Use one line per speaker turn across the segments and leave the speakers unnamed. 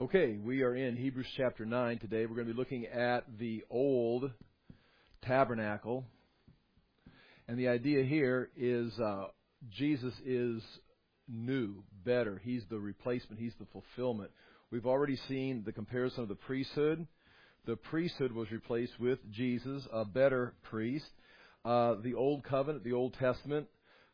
Okay, we are in Hebrews chapter 9 today. We're going to be looking at the old tabernacle. And the idea here is Jesus is new, better. He's the replacement. He's the fulfillment. We've already seen the comparison of the priesthood. The priesthood was replaced with Jesus, a better priest. The Old Covenant, the Old Testament,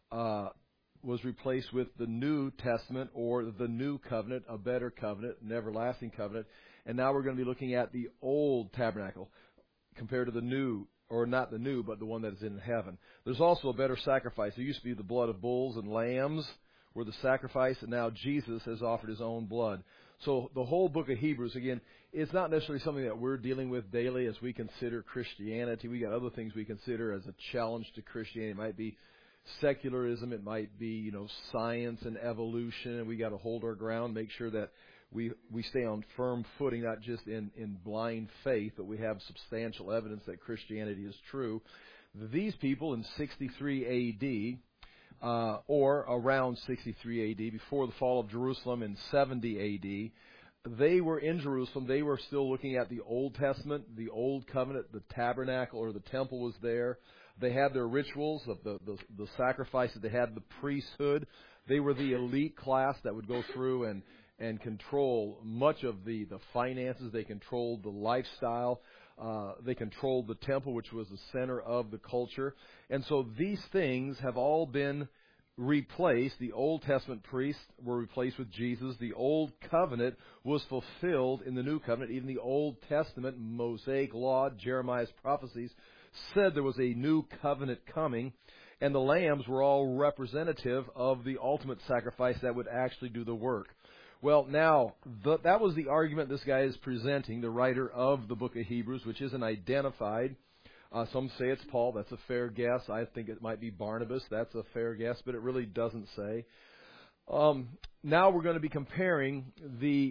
was replaced with the New Testament, or the New Covenant, a better covenant, an everlasting covenant. And now we're going to be looking at the old tabernacle compared to the new, or not the new, but the one that is in heaven. There's also a better sacrifice. There used to be the blood of bulls and lambs were the sacrifice, and now Jesus has offered his own blood. So the whole book of Hebrews, again, it's not necessarily something that we're dealing with daily as we consider Christianity. We got other things we consider as a challenge to Christianity. It might be secularism, it might be, science and evolution, and we got to hold our ground, make sure that we stay on firm footing, not just in blind faith, but we have substantial evidence that Christianity is true. These people in 63 A.D., or around 63 A.D., before the fall of Jerusalem in 70 A.D., they were in Jerusalem. They were still looking at the Old Testament, the Old Covenant, the tabernacle or the temple was there. They had their rituals of the sacrifices. They had the priesthood. They were the elite class that would go through and control much of the finances. They controlled the lifestyle. They controlled the temple, which was the center of the culture. And so these things have all been replaced. The Old Testament priests were replaced with Jesus. The Old Covenant was fulfilled in the New Covenant. Even the Old Testament, Mosaic law, Jeremiah's prophecies, said there was a new covenant coming, and the lambs were all representative of the ultimate sacrifice that would actually do the work. Well, now, that was the argument this guy is presenting, the writer of the book of Hebrews, which isn't identified. Some say it's Paul. That's a fair guess. I think it might be Barnabas. That's a fair guess, but it really doesn't say. Now we're going to be comparing the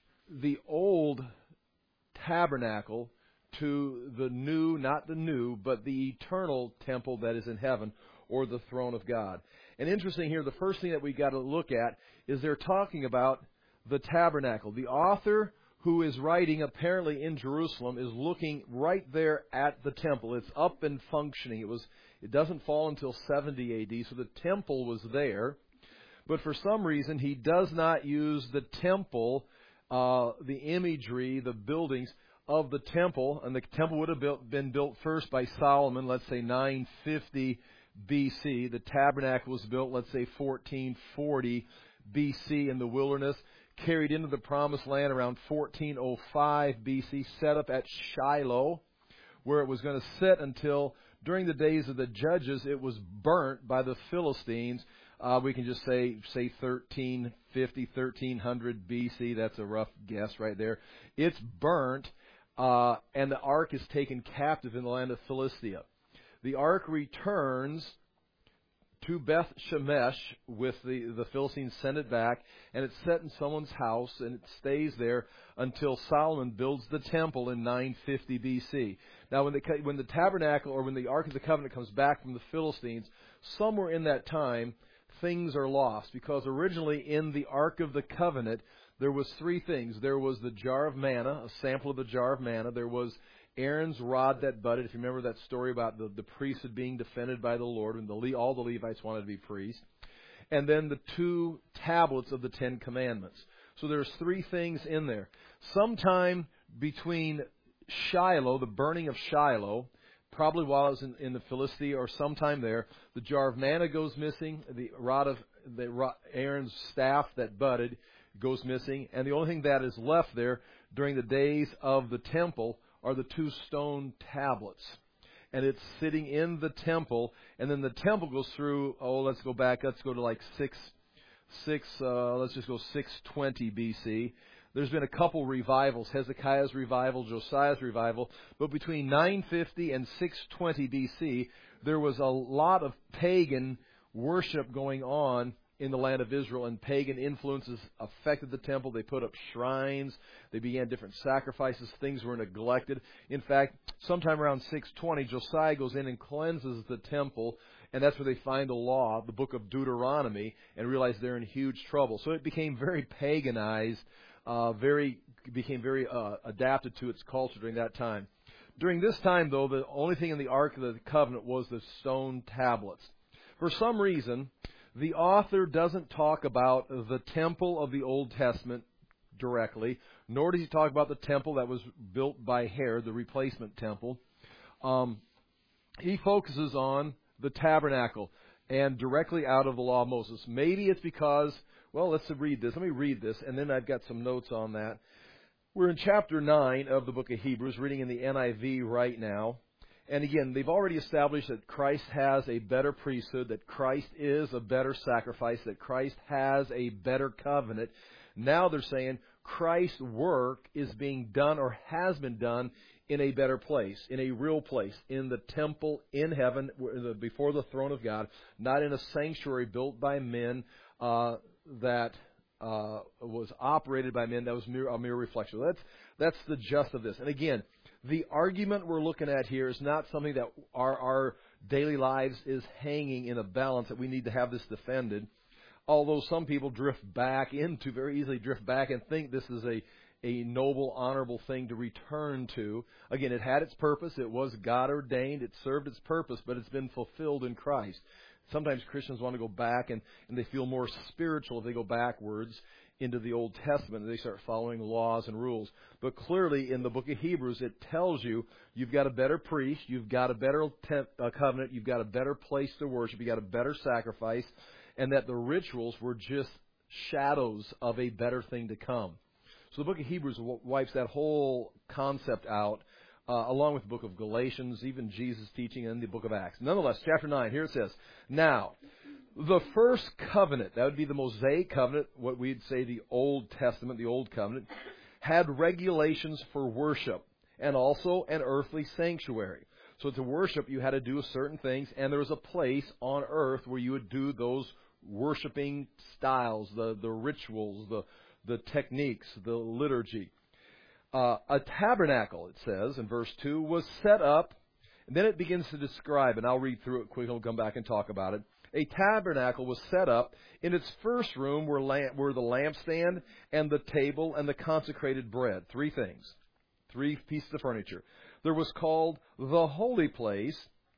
old tabernacle to the new, not the new, but the eternal temple that is in heaven, or the throne of God. And interesting here, the first thing that we got to look at is they're talking about the tabernacle. The author who is writing apparently in Jerusalem is looking right there at the temple. It's up and functioning. It doesn't fall until 70 A.D., so the temple was there. But for some reason, he does not use the temple, the imagery, the buildings of the temple. And the temple would have been built first by Solomon, let's say 950 B.C. The tabernacle was built, let's say 1440 B.C. in the wilderness, carried into the promised land around 1405 B.C., set up at Shiloh, where it was going to sit until, during the days of the judges, it was burnt by the Philistines. We can just say 1350, 1300 B.C. That's a rough guess right there. It's burnt, and the ark is taken captive in the land of Philistia. The ark returns to Beth Shemesh with the Philistines, send it back, and it's set in someone's house, and it stays there until Solomon builds the temple in 950 B.C. Now, when the tabernacle, or when the Ark of the Covenant comes back from the Philistines, somewhere in that time, things are lost, because originally in the Ark of the Covenant, there was three things. There was the jar of manna, a sample of the jar of manna. There was Aaron's rod that budded. If you remember that story about the priesthood being defended by the Lord, and all the Levites wanted to be priests. And then the two tablets of the Ten Commandments. So there's three things in there. Sometime between Shiloh, the burning of Shiloh, probably while it was in the Philistia or sometime there, the jar of manna goes missing. Aaron's staff that budded goes missing. And the only thing that is left there during the days of the temple are the two stone tablets. And it's sitting in the temple, and then the temple goes through, let's go to like 620 B.C. There's been a couple revivals, Hezekiah's revival, Josiah's revival, but between 950 and 620 B.C., there was a lot of pagan worship going on in the land of Israel, and pagan influences affected the temple. They put up shrines. They began different sacrifices. Things were neglected. In fact, sometime around 620, Josiah goes in and cleanses the temple, and that's where they find the law, the book of Deuteronomy, and realize they're in huge trouble. So it became very paganized became very adapted to its culture during that time. During this time, though, the only thing in the Ark of the Covenant was the stone tablets. For some reason, the author doesn't talk about the temple of the Old Testament directly, nor does he talk about the temple that was built by Herod, the replacement temple. He focuses on the tabernacle and directly out of the law of Moses. Maybe it's because, well, let's read this. Let me read this, and then I've got some notes on that. We're in chapter 9 of the book of Hebrews, reading in the NIV right now. And again, they've already established that Christ has a better priesthood, that Christ is a better sacrifice, that Christ has a better covenant. Now they're saying Christ's work is being done or has been done in a better place, in a real place, in the temple in heaven, before the throne of God, not in a sanctuary built by men that was operated by men. That was a mere reflection. That's the gist of this. And again, the argument we're looking at here is not something that our daily lives is hanging in a balance, that we need to have this defended. Although some people very easily drift back and think this is a noble, honorable thing to return to. Again, it had its purpose. It was God ordained. It served its purpose, but it's been fulfilled in Christ. Sometimes Christians want to go back and they feel more spiritual if they go backwards into the Old Testament and they start following laws and rules. But clearly in the book of Hebrews it tells you you've got a better priest, you've got a better covenant, you've got a better place to worship, you've got a better sacrifice, and that the rituals were just shadows of a better thing to come. So the book of Hebrews wipes that whole concept out, along with the book of Galatians, even Jesus' teaching, and the book of Acts. Nonetheless, chapter 9, here it says, "Now, the first covenant," that would be the Mosaic covenant, what we'd say the Old Testament, the Old Covenant, "had regulations for worship and also an earthly sanctuary." So to worship, you had to do certain things, and there was a place on earth where you would do those worshiping styles, the rituals, the techniques, the liturgy. A tabernacle, it says in verse 2, was set up, and then it begins to describe, and I'll read through it quickly, we'll come back and talk about it. A tabernacle was set up. In its first room were the lampstand and the table and the consecrated bread. Three things. Three pieces of furniture. There was called the holy place.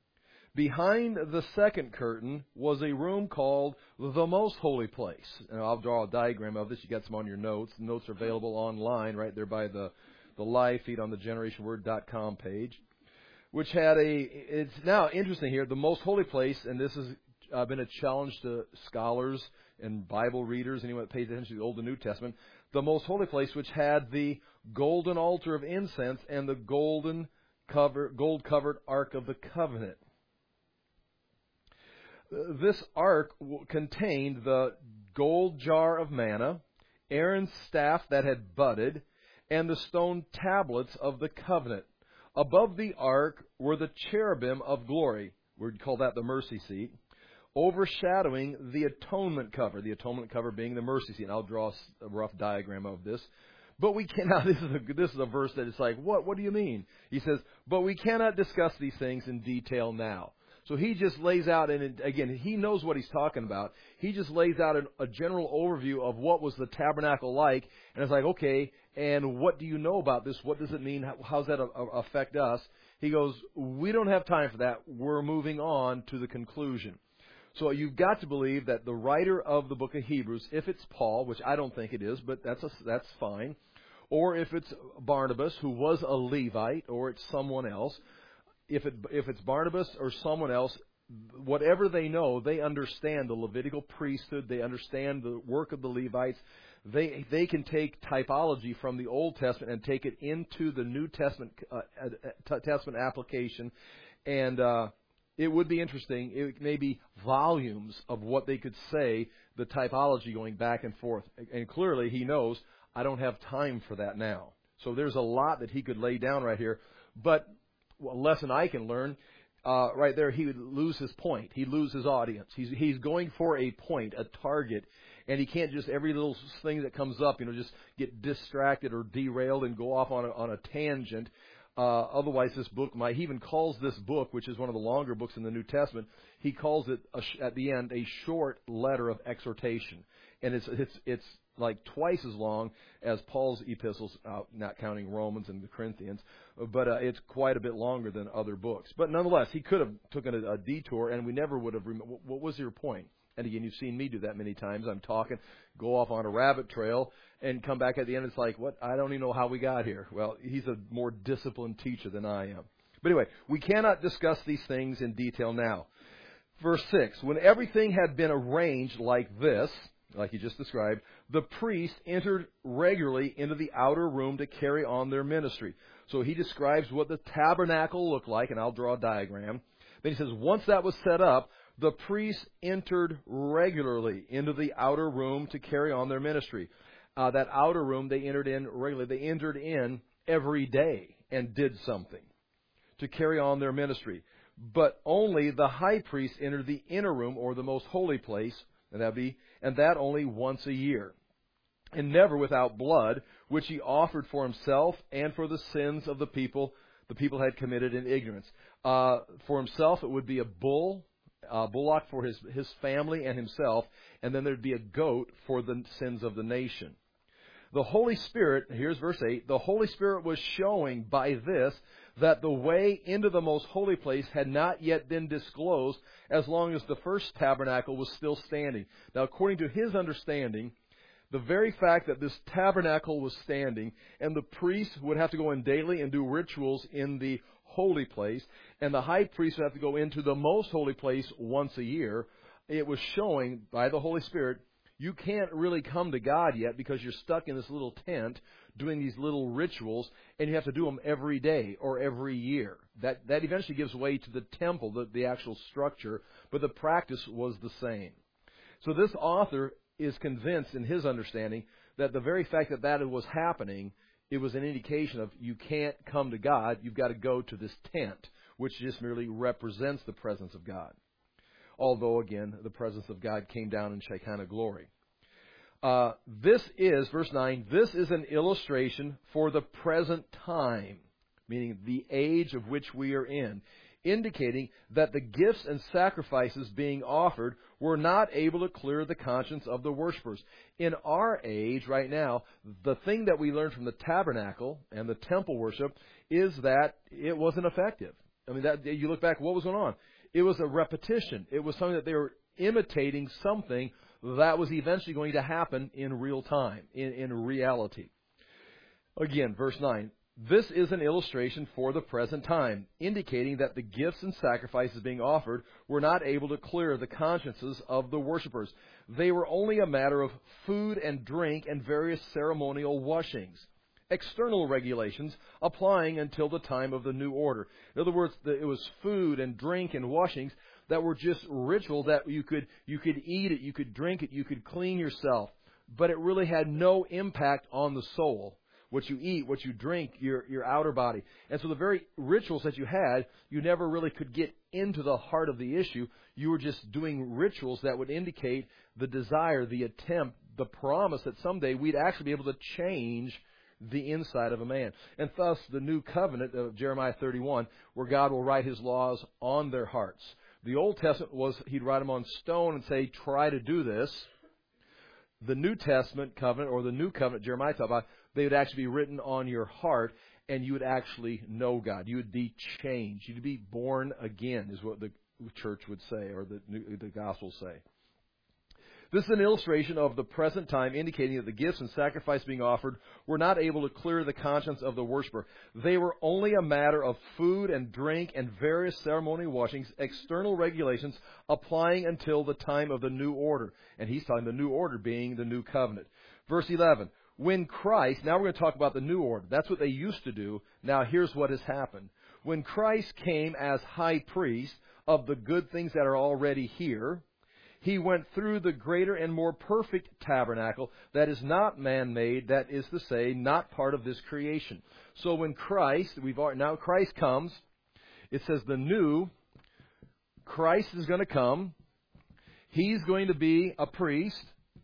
Behind the second curtain was a room called the most holy place. And I'll draw a diagram of this. You got some on your notes. The notes are available online right there by the live feed on the generationword.com page, which had it's now interesting here, the most holy place, and this has been a challenge to scholars and Bible readers, anyone that pays attention to the Old and New Testament, the most holy place, which had the golden altar of incense and the gold-covered Ark of the Covenant. This ark contained the gold jar of manna, Aaron's staff that had budded, and the stone tablets of the covenant. Above the ark were the cherubim of glory. We'd call that the mercy seat, overshadowing the atonement cover being the mercy seat. And I'll draw a rough diagram of this. But we cannot, this is a verse that is like, what do you mean? He says, but we cannot discuss these things in detail now. So he just lays out, and again, he knows what he's talking about. He just lays out a general overview of what was the tabernacle like, and it's like, okay, and what do you know about this? What does it mean? How does that affect us? He goes, we don't have time for that. We're moving on to the conclusion. So you've got to believe that the writer of the book of Hebrews, if it's Paul, which I don't think it is, but that's fine, or if it's Barnabas, who was a Levite, or it's someone else, if it's Barnabas or someone else, whatever they know, they understand the Levitical priesthood, they understand the work of the Levites. They can take typology from the Old Testament and take it into the New Testament application, and it would be interesting. It may be volumes of what they could say, the typology going back and forth. And clearly he knows, I don't have time for that now. So there's a lot that he could lay down right here. But a lesson I can learn, right there, he would lose his point. He'd lose his audience. He's going for a point, a target, and he can't just, every little thing that comes up, just get distracted or derailed and go off on a tangent. Otherwise, this book he even calls this book, which is one of the longer books in the New Testament, he calls it, at the end, a short letter of exhortation. And it's like twice as long as Paul's epistles, not counting Romans and the Corinthians, but it's quite a bit longer than other books. But nonetheless, he could have taken a detour, and we never would have. What was your point? And again, you've seen me do that many times. I'm talking, go off on a rabbit trail, and come back at the end. It's like, what? I don't even know how we got here. Well, he's a more disciplined teacher than I am. But anyway, we cannot discuss these things in detail now. Verse 6, when everything had been arranged like this, like he just described, the priest entered regularly into the outer room to carry on their ministry. So he describes what the tabernacle looked like, and I'll draw a diagram. Then he says, once that was set up, the priests entered regularly into the outer room to carry on their ministry. That outer room, they entered in regularly. They entered in every day and did something to carry on their ministry. But only the high priest entered the inner room, or the most holy place, and that only once a year, and never without blood, which he offered for himself and for the sins of the people had committed in ignorance. For himself, it would be a bullock for his family and himself, and then there'd be a goat for the sins of the nation. The Holy Spirit, here's verse 8, the Holy Spirit was showing by this that the way into the most holy place had not yet been disclosed as long as the first tabernacle was still standing. Now, according to his understanding, the very fact that this tabernacle was standing and the priest would have to go in daily and do rituals in the holy place, and the high priest would have to go into the most holy place once a year, it was showing by the Holy Spirit, you can't really come to God yet because you're stuck in this little tent doing these little rituals, and you have to do them every day or every year. That eventually gives way to the temple, the actual structure, but the practice was the same. So this author is convinced in his understanding that the very fact that was happening, it was an indication of you can't come to God, you've got to go to this tent, which just merely represents the presence of God. Although, again, the presence of God came down in Shekinah glory. This is, verse 9, this is an illustration for the present time, meaning the age of which we are in, indicating that the gifts and sacrifices being offered were not able to clear the conscience of the worshipers. In our age, right now, the thing that we learned from the tabernacle and the temple worship is that it wasn't effective. I mean, that you look back, what was going on? It was a repetition. It was something that they were imitating something that was eventually going to happen in real time, in reality. Again, verse 9. This is an illustration for the present time, indicating that the gifts and sacrifices being offered were not able to clear the consciences of the worshipers. They were only a matter of food and drink and various ceremonial washings. External regulations applying until the time of the new order. In other words, it was food and drink and washings that were just ritual that you could eat it, you could drink it, you could clean yourself, but it really had no impact on the soul. What you eat, what you drink, your outer body. And so the very rituals that you had, you never really could get into the heart of the issue. You were just doing rituals that would indicate the desire, the attempt, the promise that someday we'd actually be able to change the inside of a man. And thus, the new covenant of Jeremiah 31, where God will write His laws on their hearts. The Old Testament was, He'd write them on stone and say, try to do this. The New Testament covenant, or the new covenant Jeremiah talked about, they would actually be written on your heart, and you would actually know God. You would be changed. You'd be born again, is what the church would say, or the Gospels say. This is an illustration of the present time, indicating that the gifts and sacrifice being offered were not able to clear the conscience of the worshiper. They were only a matter of food and drink and various ceremonial washings, external regulations applying until the time of the new order. And he's talking the new order being the new covenant. Verse 11, when Christ, now we're going to talk about the new order. That's what they used to do. Now here's what has happened. When Christ came as high priest of the good things that are already here, He went through the greater and more perfect tabernacle that is not man-made, that is to say, not part of this creation. So when Christ comes, it says the new Christ is going to come. He's going to be a priest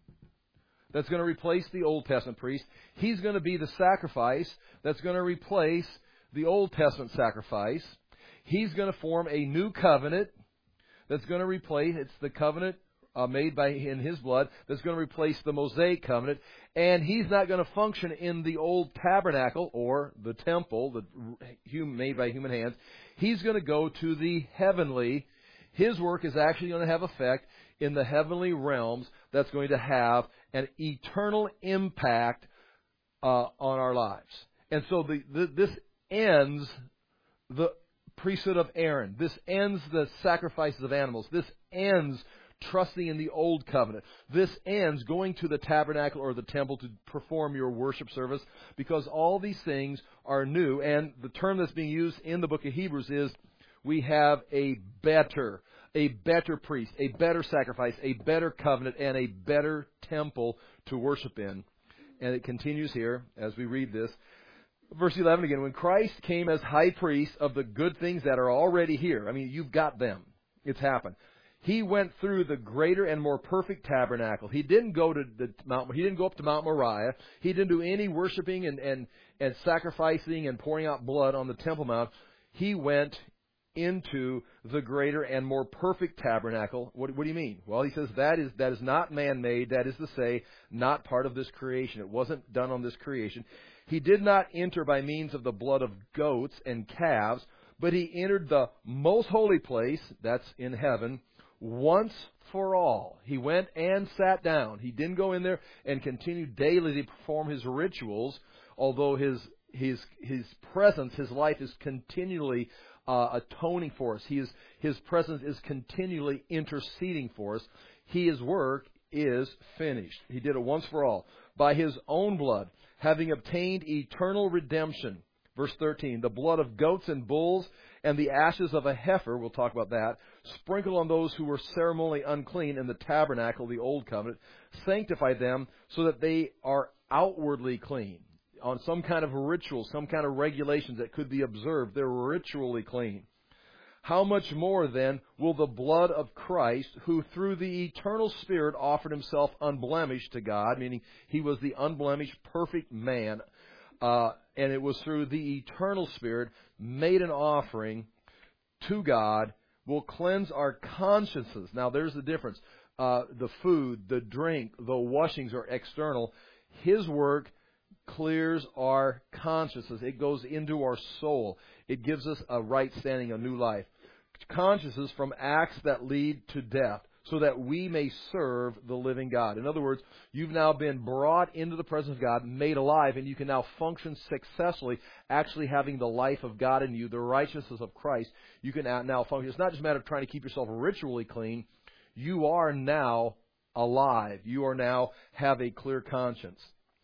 that's going to replace the Old Testament priest. He's going to be the sacrifice that's going to replace the Old Testament sacrifice. He's going to form a new covenant that's going to replace, it's the covenant made in His blood that's going to replace the Mosaic covenant. And He's not going to function in the old tabernacle or the temple made by human hands. He's going to go to the heavenly. His work is actually going to have effect in the heavenly realms that's going to have an eternal impact on our lives. And so this ends the priesthood of Aaron. This ends the sacrifices of animals. This ends trusting in the old covenant. This ends going to the tabernacle or the temple to perform your worship service, because all these things are new. And the term that's being used in the book of Hebrews is we have a better priest, a better sacrifice, a better covenant, and a better temple to worship in. And it continues here as we read this. Verse 11 again, when Christ came as high priest of the good things that are already here. I mean, you've got them. It's happened. He went through the greater and more perfect tabernacle. He didn't go to the Mount. He didn't go up to Mount Moriah. He didn't do any worshiping and sacrificing and pouring out blood on the Temple Mount. He went into the greater and more perfect tabernacle. What do you mean? Well, he says that is not man-made. That is to say, not part of this creation. It wasn't done on this creation. He did not enter by means of the blood of goats and calves, but he entered the most holy place, that's in heaven, once for all. He went and sat down. He didn't go in there and continue daily to perform his rituals, although his presence, his life is continually atoning for us. His presence is continually interceding for us. His work is finished. He did it once for all. By His own blood, having obtained eternal redemption. Verse 13, the blood of goats and bulls and the ashes of a heifer, we'll talk about that, sprinkled on those who were ceremonially unclean in the tabernacle, the old covenant, sanctify them so that they are outwardly clean. On some kind of ritual, some kind of regulations that could be observed, they're ritually clean. How much more, then, will the blood of Christ, who through the eternal Spirit offered Himself unblemished to God, meaning He was the unblemished, perfect man, and it was through the eternal Spirit made an offering to God, will cleanse our consciences. Now, there's the difference. The food, the drink, the washings are external. His work clears our consciences. It goes into our soul. It gives us a right standing, a new life. Consciences from acts that lead to death, so that we may serve the living God. In other words, you've now been brought into the presence of God, made alive, and you can now function successfully, actually having the life of God in you, the righteousness of Christ. You can now function. It's not just a matter of trying to keep yourself ritually clean. You are now alive. You are now have a clear conscience.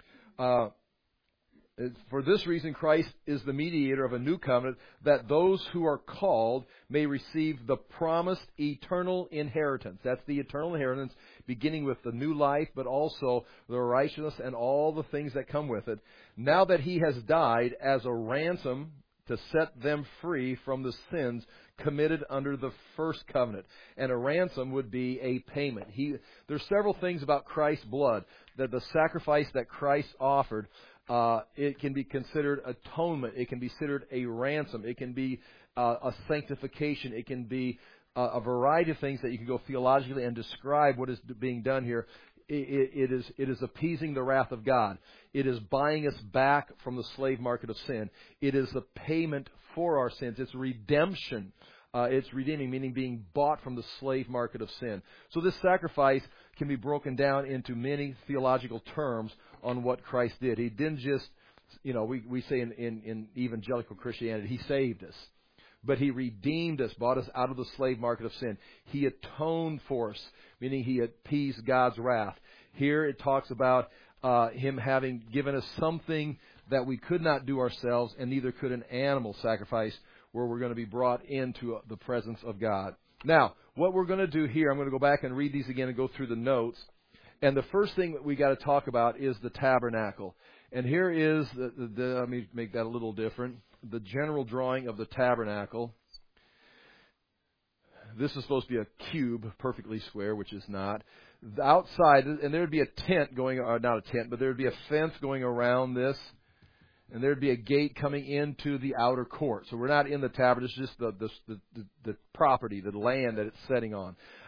For this reason, Christ is the mediator of a new covenant, that those who are called may receive the promised eternal inheritance. That's the eternal inheritance, beginning with the new life, but also the righteousness and all the things that come with it. Now that He has died as a ransom to set them free from the sins committed under the first covenant. And a ransom would be a payment. There's several things about Christ's blood, that the sacrifice that Christ offered, it can be considered atonement. It can be considered a ransom. It can be a sanctification. It can be a variety of things that you can go theologically and describe what is being done here. It is appeasing the wrath of God. It is buying us back from the slave market of sin. It is the payment for our sins. It's redemption. It's redeeming, meaning being bought from the slave market of sin. So this sacrifice can be broken down into many theological terms on what Christ did. He didn't just, we say in evangelical Christianity, He saved us. But He redeemed us, bought us out of the slave market of sin. He atoned for us, meaning He appeased God's wrath. Here it talks about Him having given us something that we could not do ourselves, and neither could an animal sacrifice, where we're going to be brought into the presence of God. Now, what we're going to do here, I'm going to go back and read these again and go through the notes. And the first thing that we got to talk about is the tabernacle. And here is, let me make that a little different, the general drawing of the tabernacle. This is supposed to be a cube, perfectly square, which is not. Outside, and there would be a tent going, or not a tent, but there would be a fence going around this. And there would be a gate coming into the outer court. So we're not in the tabernacle, it's just the property, the land that it's setting on.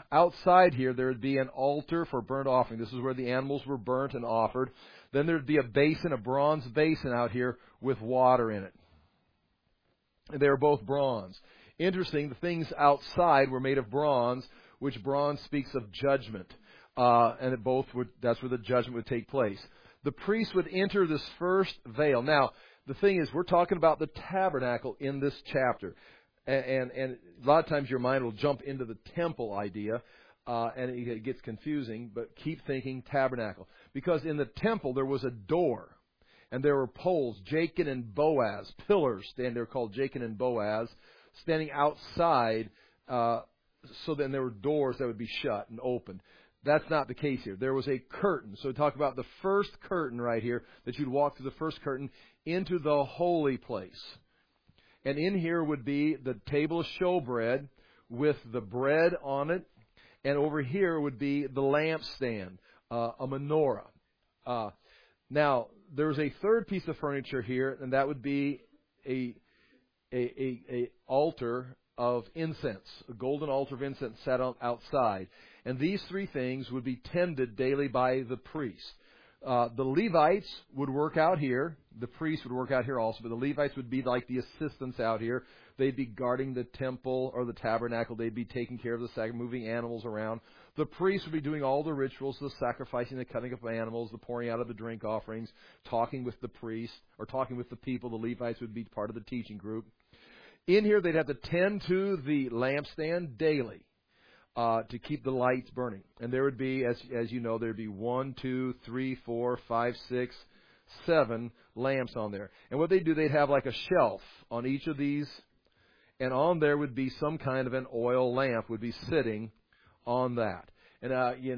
Outside here, there would be an altar for burnt offering. This is where the animals were burnt and offered. Then there would be a basin, a bronze basin out here with water in it. And they were both bronze. Interesting, the things outside were made of bronze, which bronze speaks of judgment. That's where the judgment would take place. The priest would enter this first veil. Now, the thing is, we're talking about the tabernacle in this chapter. And a lot of times your mind will jump into the temple idea, and it gets confusing, but keep thinking tabernacle. Because in the temple there was a door, and there were poles, Jachin and Boaz, pillars, they're called Jachin and Boaz, standing outside, so then there were doors that would be shut and opened. That's not the case here. There was a curtain. So talk about the first curtain right here, that you'd walk through the first curtain into the holy place. And in here would be the table of showbread with the bread on it. And over here would be the lampstand, a menorah. Now, there's a third piece of furniture here, and that would be a altar of incense, a golden altar of incense set outside. And these three things would be tended daily by the priest. The Levites would work out here. The priests would work out here also, but the Levites would be like the assistants out here. They'd be guarding the temple or the tabernacle. They'd be taking care of the sacrifice, moving animals around. The priests would be doing all the rituals, the sacrificing, the cutting of animals, the pouring out of the drink offerings, talking with the priest, or talking with the people. The Levites would be part of the teaching group. In here, they'd have to tend to the lampstand daily to keep the lights burning. And there would be, as you know, there'd be 1, 2, 3, 4, 5, 6, 7 lamps on there. And what they'd do, they'd have like a shelf on each of these, and on there would be some kind of an oil lamp would be sitting on that. And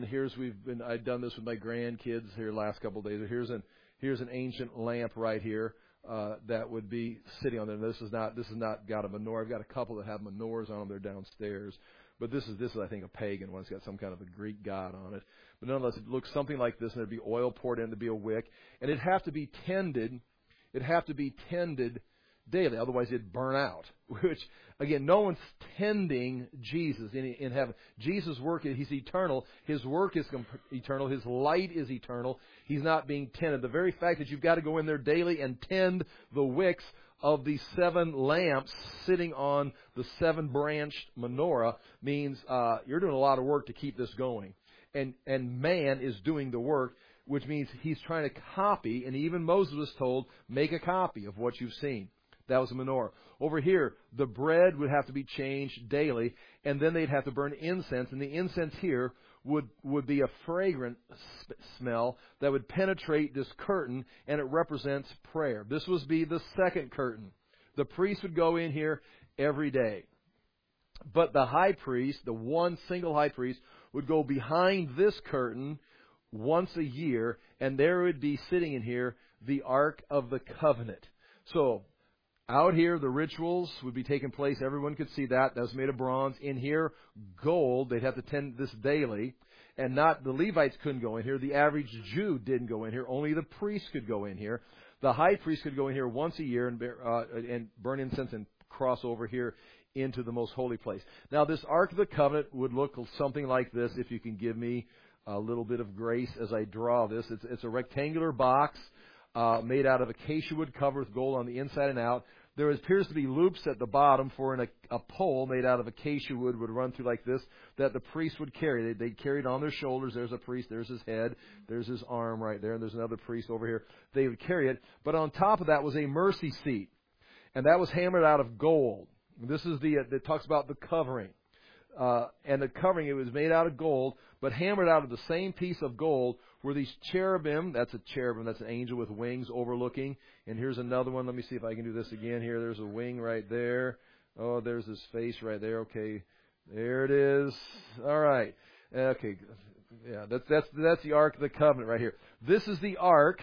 I've done this with my grandkids here last couple of days. Here's an ancient lamp right here. That would be sitting on there. This is not got a menorah. I've got a couple that have menorahs on them. They're downstairs. But this is I think a pagan one. It's got some kind of a Greek god on it. But nonetheless, it looks something like this, and there'd be oil poured in, there'd be a wick, and it'd have to be tended. It'd have to be tended daily, otherwise it'd burn out. Which again, no one's tending Jesus in heaven. Jesus' work, he's eternal. His work is eternal. His light is eternal. He's not being tended. The very fact that you've got to go in there daily and tend the wicks of the 7 lamps sitting on the 7-branched menorah means you're doing a lot of work to keep this going. And man is doing the work, which means he's trying to copy, and even Moses was told, make a copy of what you've seen. That was a menorah. Over here, the bread would have to be changed daily, and then they'd have to burn incense, and the incense here would be a fragrant smell that would penetrate this curtain, and it represents prayer. This would be the second curtain. The priest would go in here every day. But the high priest, the one single high priest, would go behind this curtain once a year, and there would be sitting in here the Ark of the Covenant. So, out here, the rituals would be taking place. Everyone could see that. That was made of bronze. In here, gold. They'd have to tend this daily. And not the Levites couldn't go in here. The average Jew didn't go in here. Only the priest could go in here. The high priest could go in here once a year and burn incense and cross over here into the most holy place. Now, this Ark of the Covenant would look something like this, if you can give me a little bit of grace as I draw this. It's a rectangular box made out of acacia wood covered with gold on the inside and out. There appears to be loops at the bottom for a pole made out of acacia wood would run through like this that the priest would carry. They'd carry it on their shoulders. There's a priest. There's his head. There's his arm right there. And there's another priest over here. They would carry it. But on top of that was a mercy seat. And that was hammered out of gold. This is that talks about the covering. And the covering, it was made out of gold, but hammered out of the same piece of gold were these cherubim. That's a cherubim. That's an angel with wings overlooking. And here's another one. Let me see if I can do this again here. There's a wing right there. Oh, there's his face right there. Okay. There it is. All right. Okay. Yeah, that's the Ark of the Covenant right here. This is the Ark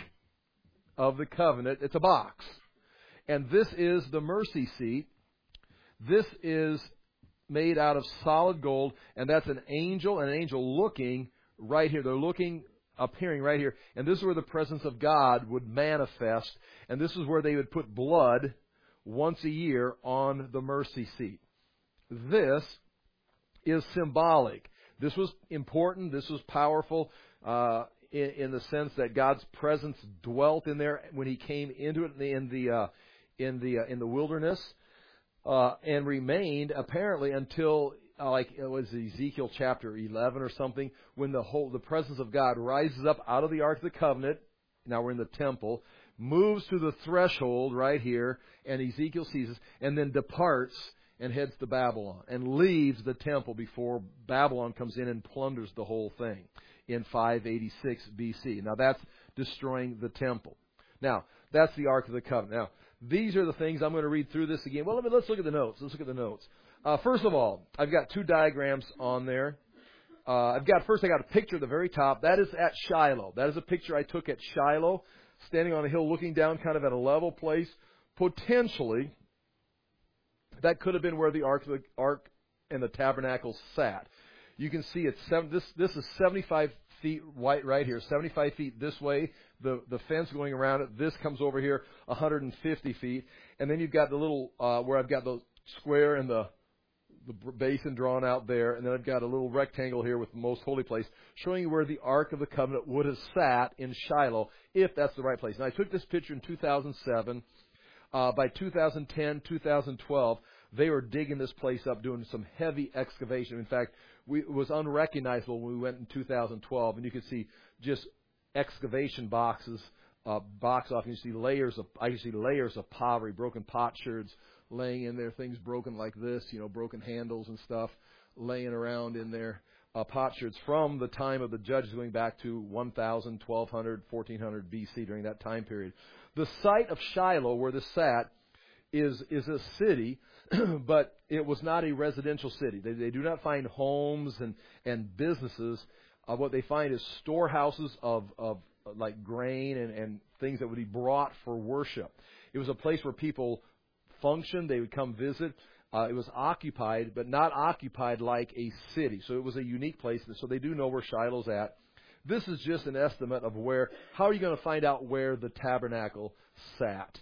of the Covenant. It's a box. And this is the mercy seat. This is made out of solid gold, and that's an angel looking right here. They're appearing right here. And this is where the presence of God would manifest, and this is where they would put blood once a year on the mercy seat. This is symbolic. This was important. This was powerful in the sense that God's presence dwelt in there when He came into it in the wilderness, and remained apparently until like it was Ezekiel chapter 11 or something, when the presence of God rises up out of the Ark of the Covenant. Now we're in the temple, moves to the threshold right here, and Ezekiel sees this, and then departs and heads to Babylon and leaves the temple before Babylon comes in and plunders the whole thing in 586 BC. Now that's destroying the temple. Now that's the Ark of the Covenant. Now these are the things I'm going to read through this again. Well, let's look at the notes. Let's look at the notes. First of all, I've got two diagrams on there. I got a picture at the very top. That is at Shiloh. That is a picture I took at Shiloh, standing on a hill looking down kind of at a level place. Potentially, that could have been where the ark and the tabernacle sat. You can see it's this is 75 feet right here, 75 feet this way. The fence going around it. This comes over here 150 feet. And then you've got the little, where I've got the square and the basin drawn out there, and then I've got a little rectangle here with the most holy place, showing you where the Ark of the Covenant would have sat in Shiloh, if that's the right place. Now, I took this picture in 2007. By 2010, 2012, they were digging this place up, doing some heavy excavation. In fact, it was unrecognizable when we went in 2012, and you could see just excavation boxes, box off, and you see layers of pottery, broken potsherds, laying in there, things broken like this, broken handles and stuff, laying around in there, potsherds from the time of the judges going back to 1000, 1200, 1400 BC during that time period. The site of Shiloh, where this sat, is a city, but it was not a residential city. They do not find homes and businesses. What they find is storehouses of like grain and things that would be brought for worship. It was a place where people functioned. They would come visit. It was occupied, but not occupied like a city. So it was a unique place. So they do know where Shiloh's at. This is just an estimate of where. How are you going to find out where the tabernacle sat?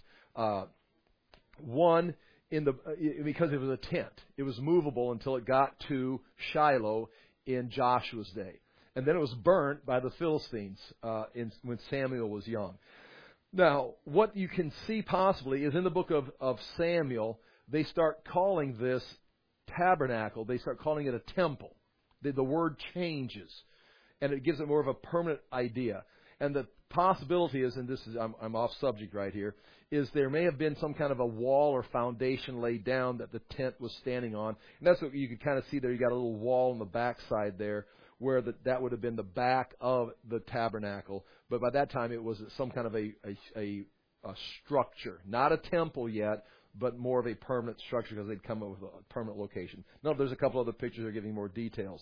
Because it was a tent. It was movable until it got to Shiloh in Joshua's day. And then it was burnt by the Philistines when Samuel was young. Now, what you can see possibly is in the book of Samuel, they start calling this tabernacle, they start calling it a temple. The word changes, and it gives it more of a permanent idea. And the possibility is, and this is I'm off subject right here, is there may have been some kind of a wall or foundation laid down that the tent was standing on. And that's what you can kind of see there. You got a little wall on the backside there, where that would have been the back of the tabernacle. But by that time, it was some kind of a structure. Not a temple yet, but more of a permanent structure because they'd come up with a permanent location. Now, there's a couple other pictures that are giving more details.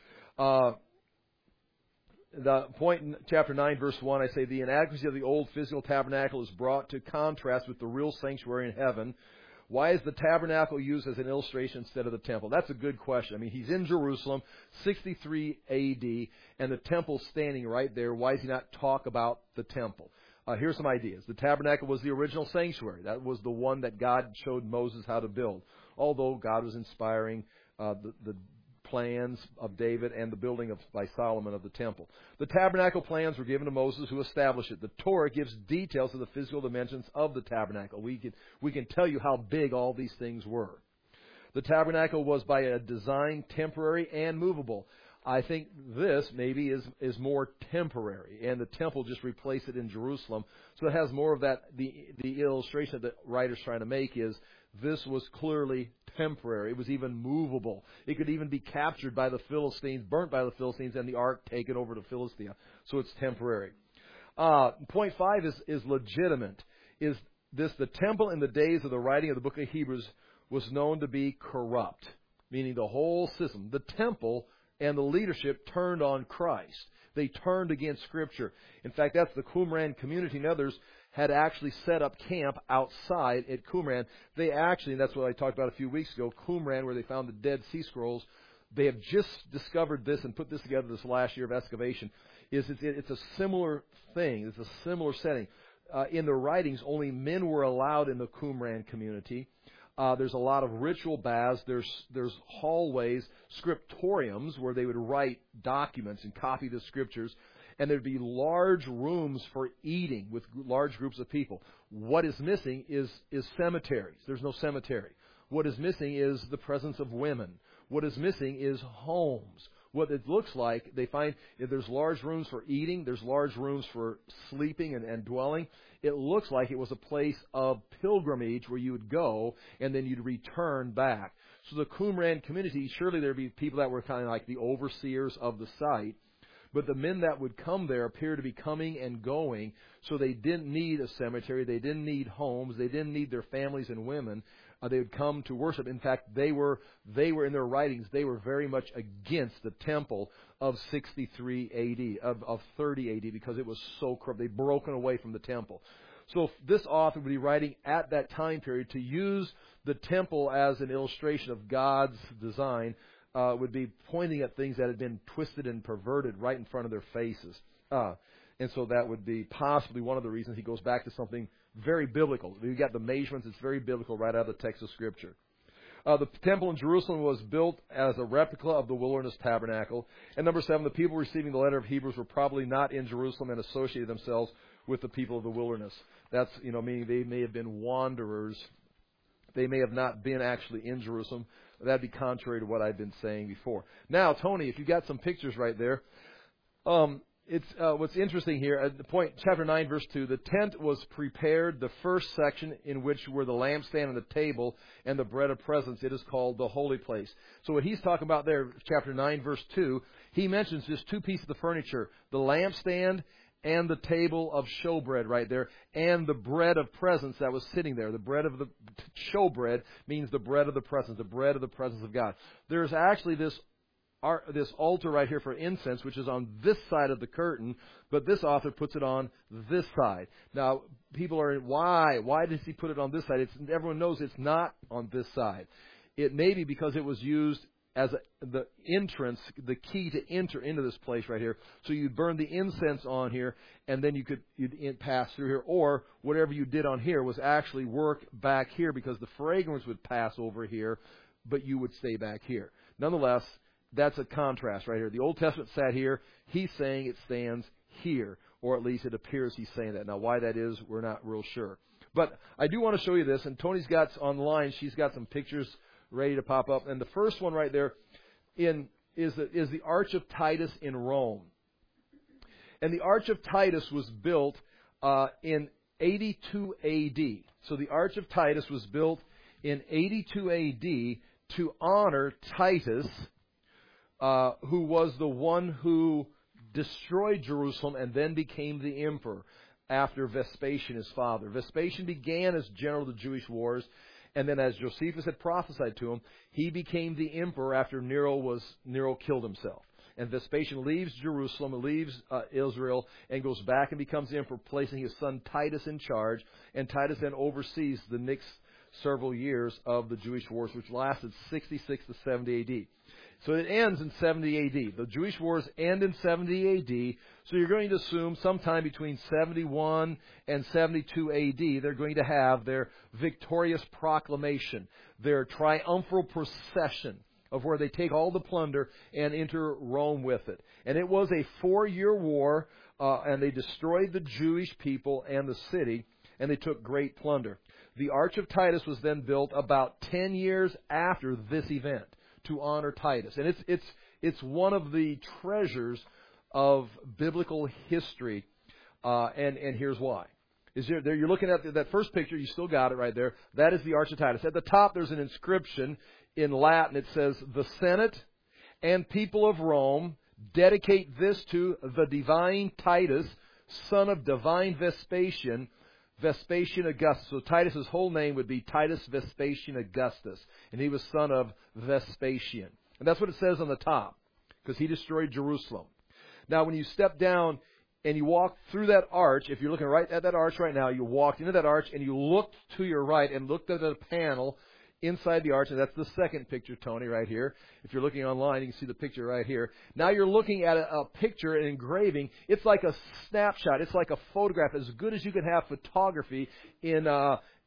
The point in chapter 9, verse 1, I say, the inadequacy of the old physical tabernacle is brought to contrast with the real sanctuary in heaven. Why is the tabernacle used as an illustration instead of the temple? That's a good question. I mean, he's in Jerusalem, 63 A.D., and the temple's standing right there. Why does he not talk about the temple? Here's some ideas. The tabernacle was the original sanctuary. That was the one that God showed Moses how to build. Although God was inspiring the plans of David and the building by Solomon of the temple. The tabernacle plans were given to Moses, who established it. The Torah gives details of the physical dimensions of the tabernacle. We can tell you how big all these things were. The tabernacle was by a design temporary and movable. I think this maybe is more temporary, and the temple just replaced it in Jerusalem. So it has more of that. The illustration that the writer's trying to make is this was clearly temporary. It was even movable. It could even be captured by the Philistines, burnt by the Philistines, and the ark taken over to Philistia. So it's temporary. Point 5 is legitimate. Is this the temple in the days of the writing of the book of Hebrews was known to be corrupt, meaning the whole system, the temple and the leadership turned on Christ. They turned against Scripture. In fact, that's the Qumran community and others had actually set up camp outside at Qumran. They actually, and that's what I talked about a few weeks ago, Qumran, where they found the Dead Sea Scrolls, they have just discovered this and put this together this last year of excavation. It's a similar thing. It's a similar setting. In the writings, only men were allowed in the Qumran community. There's a lot of ritual baths. There's hallways, scriptoriums, where they would write documents and copy the scriptures. And there'd be large rooms for eating with large groups of people. What is missing is cemeteries. There's no cemetery. What is missing is the presence of women. What is missing is homes. What it looks like, they find if there's large rooms for eating, there's large rooms for sleeping and dwelling. It looks like it was a place of pilgrimage where you would go and then you'd return back. So the Qumran community, surely there'd be people that were kind of like the overseers of the site. But the men that would come there appear to be coming and going, so they didn't need a cemetery. They didn't need homes. They didn't need their families and women. They would come to worship. In fact, they were in their writings, they were very much against the temple of 63 AD, of 30 AD, because it was so corrupt. They'd broken away from the temple. So this author would be writing at that time period to use the temple as an illustration of God's design. Would be pointing at things that had been twisted and perverted right in front of their faces. And so that would be possibly one of the reasons he goes back to something very biblical. You got the measurements, it's very biblical right out of the text of Scripture. The temple in Jerusalem was built as a replica of the wilderness tabernacle. And number 7, the people receiving the letter of Hebrews were probably not in Jerusalem and associated themselves with the people of the wilderness. That's, meaning they may have been wanderers. They may have not been actually in Jerusalem. That'd be contrary to what I've been saying before. Now, Tony, if you got some pictures right there, it's what's interesting here at the point, chapter 9, verse 2. The tent was prepared. The first section, in which were the lampstand and the table and the bread of presence, it is called the holy place. So what he's talking about there, chapter 9, verse 2, he mentions just 2 pieces of furniture: the lampstand and the table of showbread right there, and the bread of presence that was sitting there. The bread of the showbread means the bread of the presence of God. There's actually this altar right here for incense, which is on this side of the curtain, but this author puts it on this side. Now, people are, why? Why does he put it on this side? Everyone knows it's not on this side. It may be because it was used as the entrance, the key to enter into this place right here. So you'd burn the incense on here, and then you'd pass through here. Or whatever you did on here was actually work back here, because the fragrance would pass over here, but you would stay back here. Nonetheless, that's a contrast right here. The Old Testament sat here. He's saying it stands here, or at least it appears he's saying that. Now, why that is, we're not real sure. But I do want to show you this, and Tony's got online, she's got some pictures ready to pop up. And the first one right there is the Arch of Titus in Rome. And the Arch of Titus was built in 82 AD. So the Arch of Titus was built in 82 AD to honor Titus, who was the one who destroyed Jerusalem and then became the emperor after Vespasian, his father. Vespasian began as general of the Jewish wars. And then, as Josephus had prophesied to him, he became the emperor after Nero killed himself. And Vespasian leaves Jerusalem, leaves Israel, and goes back and becomes the emperor, placing his son Titus in charge. And Titus then oversees the next several years of the Jewish wars, which lasted 66 to 70 A.D. So it ends in 70 A.D. The Jewish wars end in 70 A.D., so you're going to assume sometime between 71 and 72 A.D. they're going to have their victorious proclamation, their triumphal procession of where they take all the plunder and enter Rome with it. And it was a 4-year war, and they destroyed the Jewish people and the city, and they took great plunder. The Arch of Titus was then built about 10 years after this event to honor Titus. And it's one of the treasures of biblical history, and here's why. You're looking at that first picture, you still got it right there. That is the Arch of Titus. At the top there's an inscription in Latin. It says, "The Senate and people of Rome dedicate this to the divine Titus, son of divine Vespasian Augustus." So Titus's whole name would be Titus Vespasian Augustus, and he was son of Vespasian. And that's what it says on the top, because he destroyed Jerusalem. Now, when you step down and you walk through that arch, if you're looking right at that arch right now, you walked into that arch and you looked to your right and looked at a panel inside the arch, and that's the second picture, Tony, right here. If you're looking online, you can see the picture right here. Now you're looking at a picture, an engraving. It's like a snapshot. It's like a photograph, as good as you can have photography in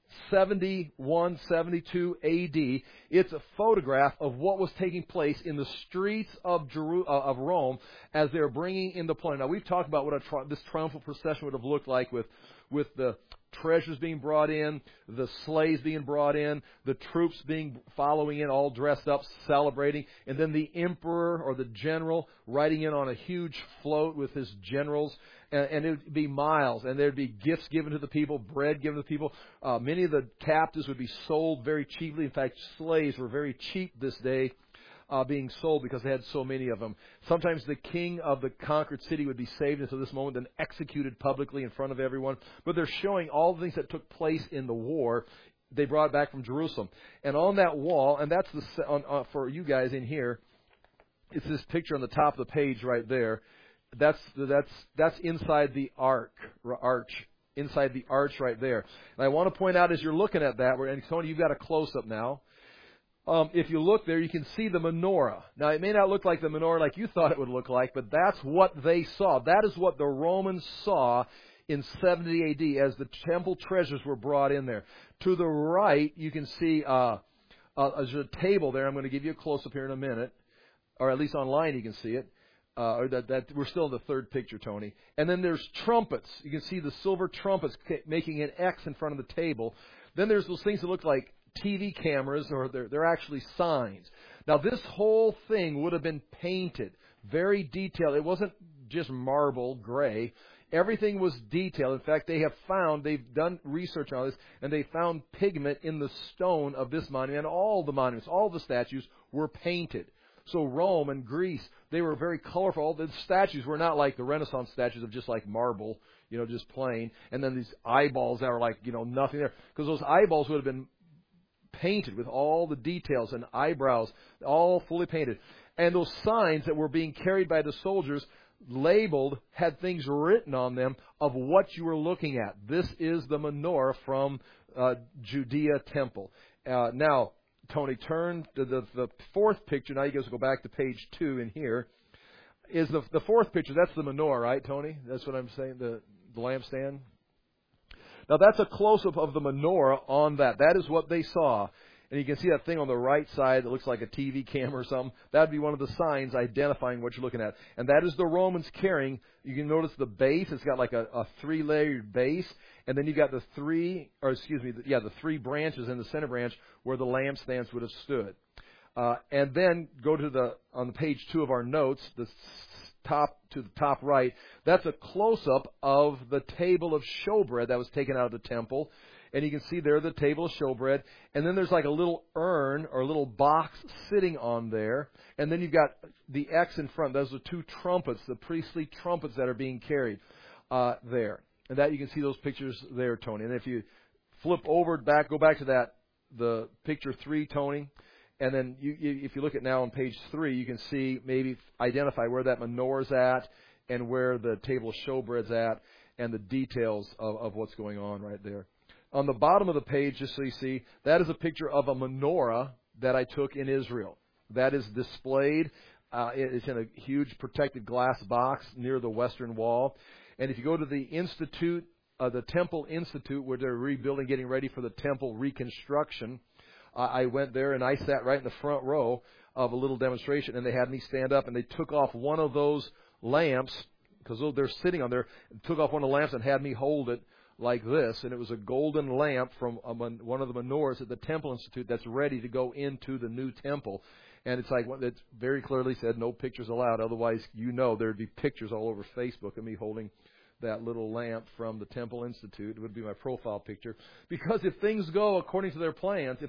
71, 72 A.D. It's a photograph of what was taking place in the streets of Rome as they were bringing in the plunder. Now, we've talked about what this triumphal procession would have looked like with the treasures being brought in, the slaves being brought in, the troops following in, all dressed up, celebrating, and then the emperor or the general riding in on a huge float with his generals, and it would be miles, and there'd be gifts given to the people, bread given to the people. Many of the captives would be sold very cheaply. In fact, slaves were very cheap this day, being sold because they had so many of them. Sometimes the king of the conquered city would be saved until this moment, then executed publicly in front of everyone. But they're showing all the things that took place in the war. They brought it back from Jerusalem. And on that wall, and that's for you guys in here, it's this picture on the top of the page right there. That's inside the arch, inside the arch right there. And I want to point out as you're looking at that, and Tony, you've got a close-up now. If you look there, you can see the menorah. Now, it may not look like the menorah like you thought it would look like, but that's what they saw. That is what the Romans saw in 70 A.D. as the temple treasures were brought in there. To the right, you can see there's a table there. I'm going to give you a close-up here in a minute, or at least online you can see it. We're still in the third picture, Tony. And then there's trumpets. You can see the silver trumpets making an X in front of the table. Then there's those things that look like TV cameras, or they're actually signs. Now, this whole thing would have been painted, very detailed. It wasn't just marble, gray. Everything was detailed. In fact, they've done research on this, and they found pigment in the stone of this monument. And all the monuments, all the statues were painted. So Rome and Greece, they were very colorful. All the statues were not like the Renaissance statues of just like marble, just plain. And then these eyeballs that were like, nothing there. Because those eyeballs would have been painted with all the details and eyebrows, all fully painted. And those signs that were being carried by the soldiers, labeled, had things written on them of what you were looking at. This is the menorah from Judea temple. Now, Tony, turn to the fourth picture. Now you guys go back to page 2 in here. Is the fourth picture, that's the menorah, right, Tony? That's what I'm saying, the lampstand? Now, that's a close-up of the menorah on that. That is what they saw. And you can see that thing on the right side that looks like a TV camera or something. That would be one of the signs identifying what you're looking at. And that is the Romans carrying. You can notice the base. It's got like a 3-layered base. And then you got the three branches in the center branch where the lampstands would have stood. And then go to on page 2 of our notes, the top right, that's a close-up of the table of showbread that was taken out of the temple. And you can see there the table of showbread. And then there's like a little urn or a little box sitting on there. And then you've got the X in front. Those are 2 trumpets, the priestly trumpets that are being carried there. And that you can see those pictures there, Tony. And if you flip over go back to the picture 3, Tony. And then if you look at now on page 3, you can see, maybe identify where that menorah's at and where the table of showbread's at and the details of what's going on right there. On the bottom of the page, just so you see, that is a picture of a menorah that I took in Israel. That is displayed. It's in a huge protected glass box near the western wall. And if you go to the Institute, the Temple Institute, where they're rebuilding, getting ready for the temple reconstruction, I went there and I sat right in the front row of a little demonstration, and they had me stand up, and they took off one of those lamps, because they're sitting on there, took off one of the lamps and had me hold it like this, and it was a golden lamp from one of the menorahs at the Temple Institute that's ready to go into the new temple. And it's like, it very clearly said no pictures allowed, otherwise there'd be pictures all over Facebook of me holding that little lamp from the Temple Institute. It would be my profile picture. Because if things go according to their plans,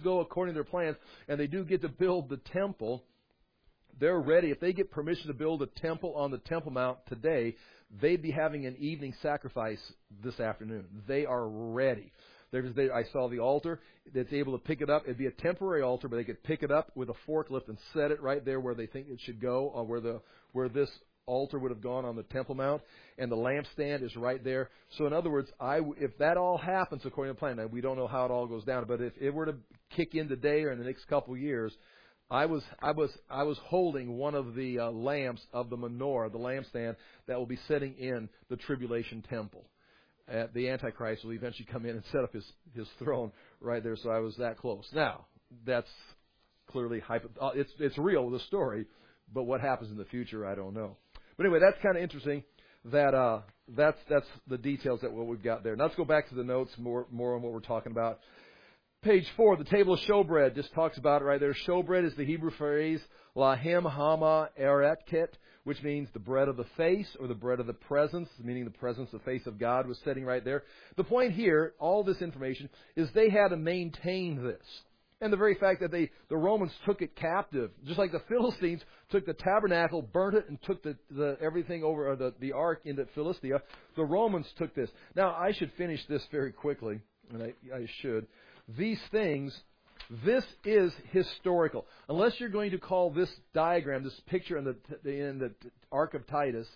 and they do get to build the temple, they're ready. If they get permission to build a temple on the Temple Mount today, they'd be having an evening sacrifice this afternoon. They are ready. I saw the altar that's able to pick it up. It'd be a temporary altar, but they could pick it up with a forklift and set it right there where they think it should go, or where this altar would have gone on the Temple Mount, and the lampstand is right there. So in other words, if that all happens according to plan, now we don't know how it all goes down, but if it were to kick in today or in the next couple of years, I was holding one of the lamps of the menorah, the lampstand that will be sitting in the tribulation temple. the Antichrist will eventually come in and set up his throne right there. So I was that close. Now, that's clearly it's real, the story, but what happens in the future, I don't know. But anyway, that's kind of interesting. That's the details that what we've got there. Now let's go back to the notes, more on what we're talking about. Page 4, the table of showbread, just talks about it right there. Showbread is the Hebrew phrase, lahem hama eretket, which means the bread of the face or the bread of the presence, meaning the presence, the face of God was sitting right there. The point here, all this information, is they had to maintain this. And the very fact that the Romans took it captive, just like the Philistines took the tabernacle, burnt it, and took the everything over, or the ark into Philistia, the Romans took this. Now, I should finish this very quickly, and I should. These things, this is historical. Unless you're going to call this diagram, this picture in the Ark of Titus,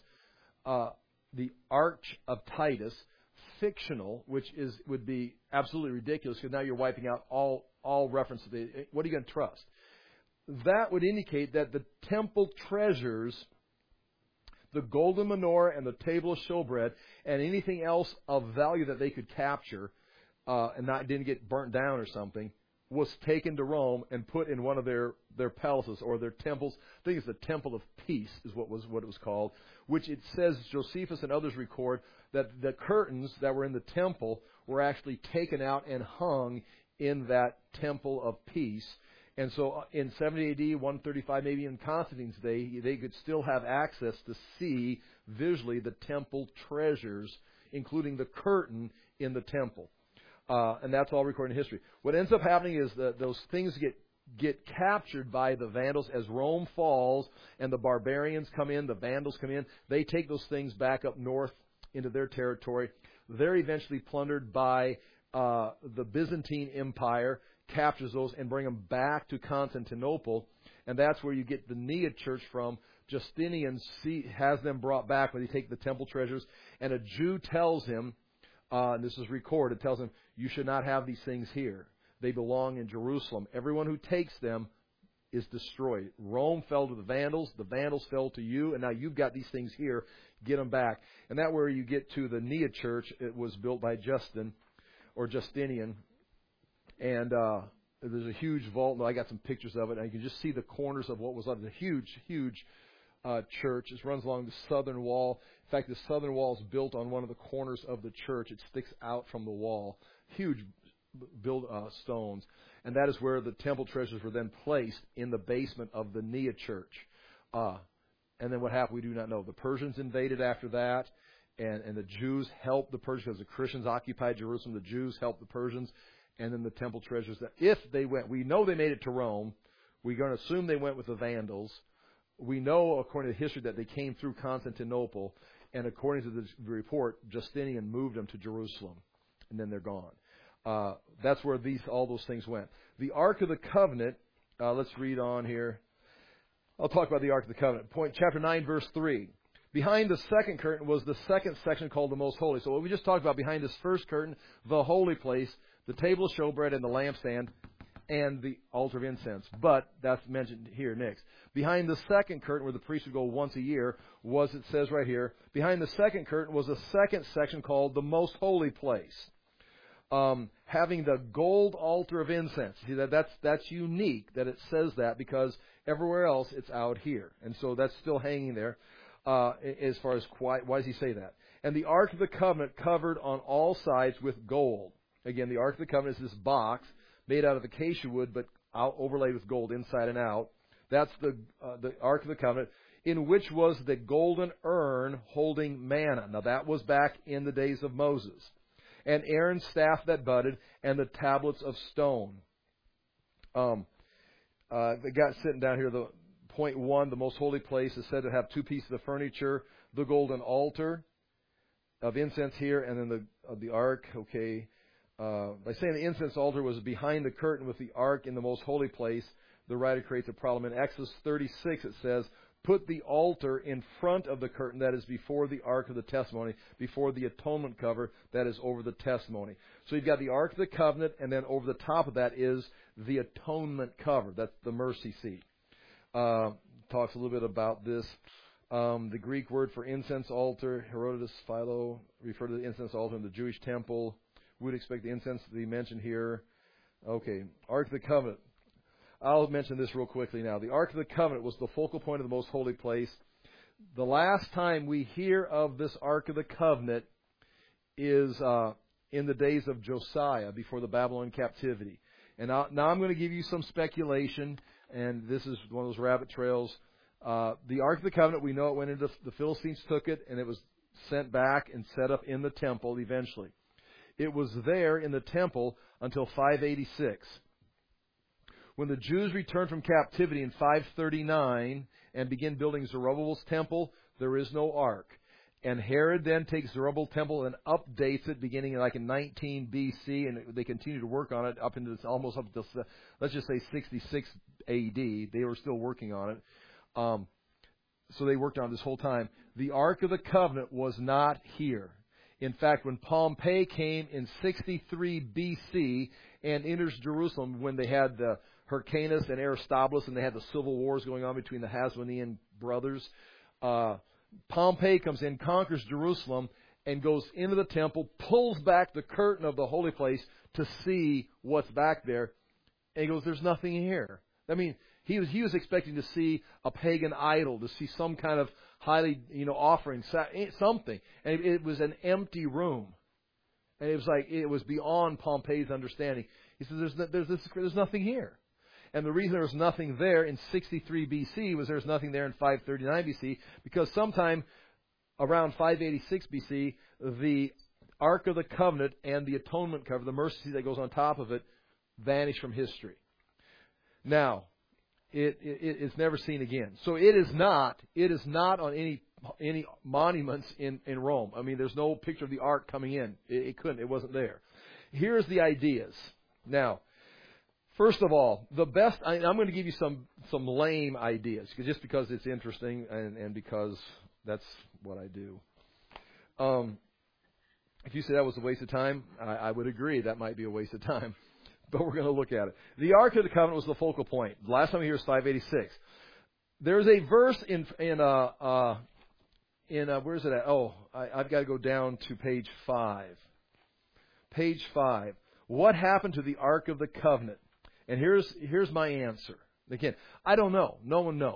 the Arch of Titus, fictional, which would be absolutely ridiculous, because now you're wiping out all reference to what are you going to trust? That would indicate that the temple treasures, the golden menorah and the table of showbread, and anything else of value that they could capture, and didn't get burnt down or something, was taken to Rome and put in one of their palaces or their temples. I think it's the Temple of Peace is what it was called, which it says Josephus and others record that the curtains that were in the temple were actually taken out and hung in that Temple of Peace. And so in 70 AD, 135, maybe in Constantine's day, they could still have access to see visually the temple treasures, including the curtain in the temple. And that's all recorded in history. What ends up happening is that those things get captured by the Vandals as Rome falls and the barbarians come in, the Vandals come in. They take those things back up north into their territory. They're eventually plundered by the Byzantine Empire, captures those and bring them back to Constantinople. And that's where you get the Nia Church from. Justinian has them brought back when they take the temple treasures. And a Jew tells him, and this is recorded, tells him, you should not have these things here. They belong in Jerusalem. Everyone who takes them is destroyed. Rome fell to the Vandals fell to you, and now you've got these things here. Get them back. And that where you get to the Nia Church, it was built by Justinian. And there's a huge vault. I got some pictures of it, and you can just see the corners of what was on the huge church. It runs along the southern wall. In fact, the southern wall is built on one of the corners of the church. It sticks out from the wall. Huge stones. And that is where the temple treasures were then placed, in the basement of the Nia Church. And then what happened, we do not know. The Persians invaded after that, and the Jews helped the Persians, because the Christians occupied Jerusalem. The Jews helped the Persians. And then the temple treasures, that if they went, we know they made it to Rome. We're going to assume they went with the Vandals. We know, according to history, that they came through Constantinople. And according to the report, Justinian moved them to Jerusalem. And then they're gone. That's where all those things went. The Ark of the Covenant, let's read on here. I'll talk about the Ark of the Covenant. Chapter 9, verse 3. Behind the second curtain was the second section called the Most Holy. So what we just talked about, behind this first curtain, the holy place, the table of showbread and the lampstand, and the altar of incense. But that's mentioned here next. Behind the second curtain, where the priest would go once a year, it says right here, behind the second curtain was a second section called the Most Holy Place, having the gold altar of incense. See, that's unique that it says that, because everywhere else it's out here. And so that's still hanging there as far as why does he say that? And the Ark of the Covenant covered on all sides with gold. Again, the Ark of the Covenant is this box made out of acacia wood, but overlaid with gold inside and out. That's the Ark of the Covenant, in which was the golden urn holding manna. Now, that was back in the days of Moses. And Aaron's staff that budded, and the tablets of stone. They got sitting down here, the point 1, the most holy place is said to have 2 pieces of furniture, the golden altar of incense here, and then the ark, okay. By saying the incense altar was behind the curtain with the ark in the most holy place, the writer creates a problem. In Exodus 36, it says, put the altar in front of the curtain that is before the ark of the testimony, before the atonement cover that is over the testimony. So you've got the Ark of the Covenant, and then over the top of that is the atonement cover. That's the mercy seat. Talks a little bit about this. The Greek word for incense altar, Herodotus Philo, referred to the incense altar in the Jewish temple. We would expect the incense to be mentioned here. Okay, Ark of the Covenant. I'll mention this real quickly now. The Ark of the Covenant was the focal point of the most holy place. The last time we hear of this Ark of the Covenant is in the days of Josiah, before the Babylon captivity. And now I'm going to give you some speculation, and this is one of those rabbit trails. The Ark of the Covenant, we know it went into, the Philistines took it, and it was sent back and set up in the temple eventually. It was there in the temple until 586. When the Jews returned from captivity in 539 and begin building Zerubbabel's temple, there is no ark. And Herod then takes Zerubbabel's temple and updates it beginning like in 19 B.C., and they continue to work on it up into almost up to, let's just say, 66 A.D. They were still working on it. So they worked on it this whole time. The Ark of the Covenant was not here. In fact, when Pompey came in 63 B.C. and enters Jerusalem, when they had Hyrcanus and Aristobulus, and they had the civil wars going on between the Hasmonean brothers, Pompey comes in, conquers Jerusalem, and goes into the temple, pulls back the curtain of the holy place to see what's back there, and he goes, "There's nothing here." I mean, he was expecting to see a pagan idol, to see some kind of highly, offering, something. And it was an empty room. And it was like, it was beyond Pompey's understanding. He said, there's nothing here. And the reason there was nothing there in 63 B.C. was there's nothing there in 539 B.C. because sometime around 586 B.C., the Ark of the Covenant and the atonement cover, the mercy seat that goes on top of it, vanished from history. Now, it is never seen again. So it is not on any monuments in Rome. I mean, there's no picture of the ark coming in. It couldn't. It wasn't there. Here's the ideas. Now, first of all, the best. I'm going to give you some lame ideas, just because it's interesting and because that's what I do. If you say that was a waste of time, I would agree that might be a waste of time. But we're going to look at it. The Ark of the Covenant was the focal point. The last time we hear is 586. There's a verse in where is it at? Oh, I've got to go down to page 5. Page 5. What happened to the Ark of the Covenant? And here's my answer. Again, I don't know. No one knows.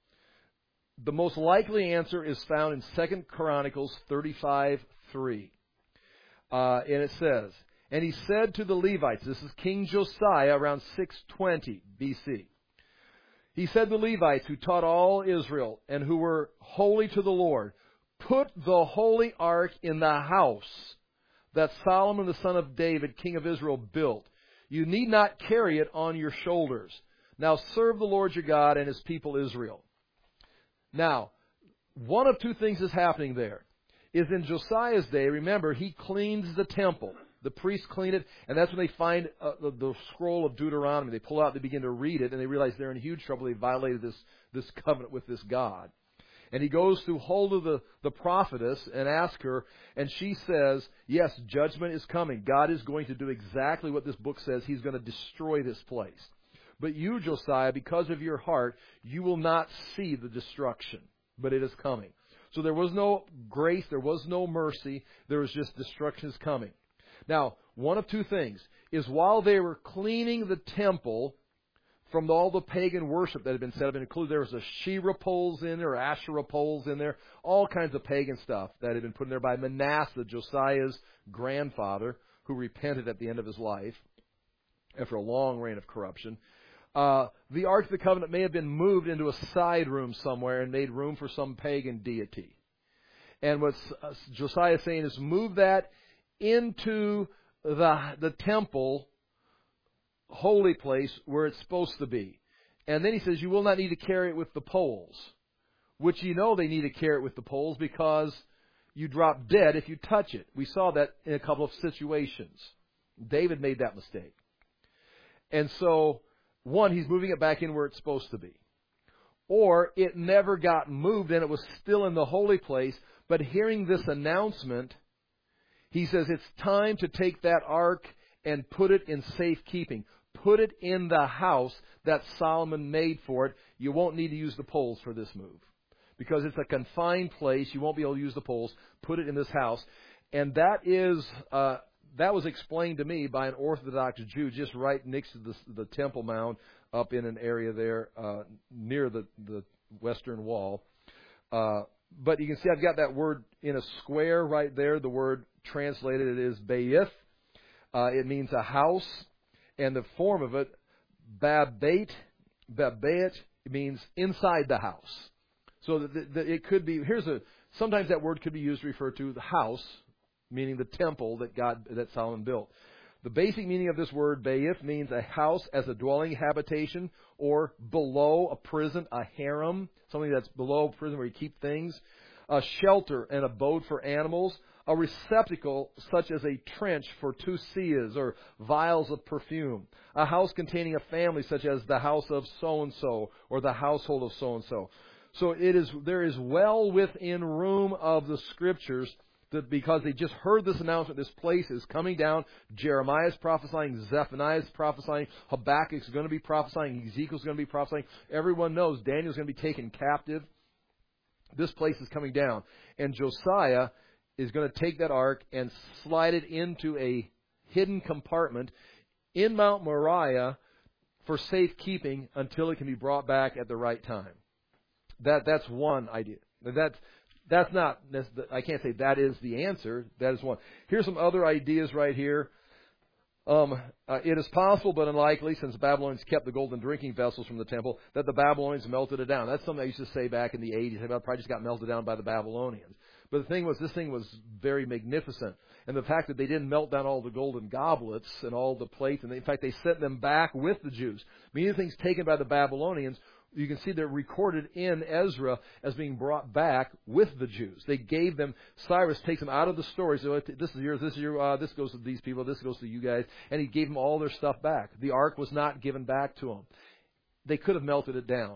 The most likely answer is found in 2 Chronicles 35:3. And it says, "And he said to the Levites," this is King Josiah around 620 B.C. He said to the Levites who taught all Israel and who were holy to the Lord, "Put the holy ark in the house that Solomon the son of David, king of Israel, built. You need not carry it on your shoulders. Now serve the Lord your God and his people Israel." Now, one of two things is happening there. Is in Josiah's day, remember, he cleans the temple. The priests clean it, and that's when they find the scroll of Deuteronomy. They pull out, they begin to read it, and they realize they're in huge trouble. They violated this covenant with this God. And he goes to hold of the prophetess and asks her, and she says, yes, judgment is coming. God is going to do exactly what this book says. He's going to destroy this place. But you, Josiah, because of your heart, you will not see the destruction, but it is coming. So there was no grace, there was no mercy, there was just destruction is coming. Now, one of two things is while they were cleaning the temple from all the pagan worship that had been set up, including there was Asherah poles in there, Asherah poles in there, all kinds of pagan stuff that had been put in there by Manasseh, Josiah's grandfather, who repented at the end of his life after a long reign of corruption. The Ark of the Covenant may have been moved into a side room somewhere and made room for some pagan deity. And what Josiah is saying is move that into the temple, holy place, where it's supposed to be. And then he says you will not need to carry it with the poles, which you know they need to carry it with the poles because you drop dead if you touch it. We saw that in a couple of situations. David made that mistake. And so, one, he's moving it back in where it's supposed to be. Or it never got moved and it was still in the holy place, but hearing this announcement, he says it's time to take that ark and put it in safekeeping. Put it in the house that Solomon made for it. You won't need to use the poles for this move. because it's a confined place. You won't be able to use the poles. Put it in this house. And that was explained to me by an Orthodox Jew just right next to the Temple Mount up in an area there near the western wall. But you can see I've got that word in a square right there. The word translated is Bayith. It means a house. And the form of it, Babait, it means inside the house. So it could be, sometimes that word could be used to refer to the house, meaning the temple that Solomon built. The basic meaning of this word, Bayith, means a house as a dwelling habitation, or below a prison, a harem, something that's below a prison where you keep things, a shelter and abode for animals, a receptacle such as a trench for tusias or vials of perfume, a house containing a family such as the house of so-and-so or the household of so-and-so. So there is well within room of the Scriptures that because they just heard this announcement, this place is coming down. Jeremiah is prophesying, Zephaniah is prophesying, Habakkuk is going to be prophesying, Ezekiel is going to be prophesying. Everyone knows Daniel is going to be taken captive. This place is coming down. And Josiah is going to take that ark and slide it into a hidden compartment in Mount Moriah for safekeeping until it can be brought back at the right time. That's one idea. That's not. I can't say that is the answer. That is one. Here's some other ideas right here. It is possible, but unlikely, since the Babylonians kept the golden drinking vessels from the temple, that the Babylonians melted it down. That's something I used to say back in the 80s. It probably just got melted down by the Babylonians. But the thing was, this thing was very magnificent. And the fact that they didn't melt down all the golden goblets and all the plates, and in fact, they sent them back with the Jews. Many things taken by the Babylonians, you can see they're recorded in Ezra as being brought back with the Jews. They gave them, Cyrus takes them out of the story. So this is yours, this goes to these people, this goes to you guys. And he gave them all their stuff back. The ark was not given back to them. They could have melted it down.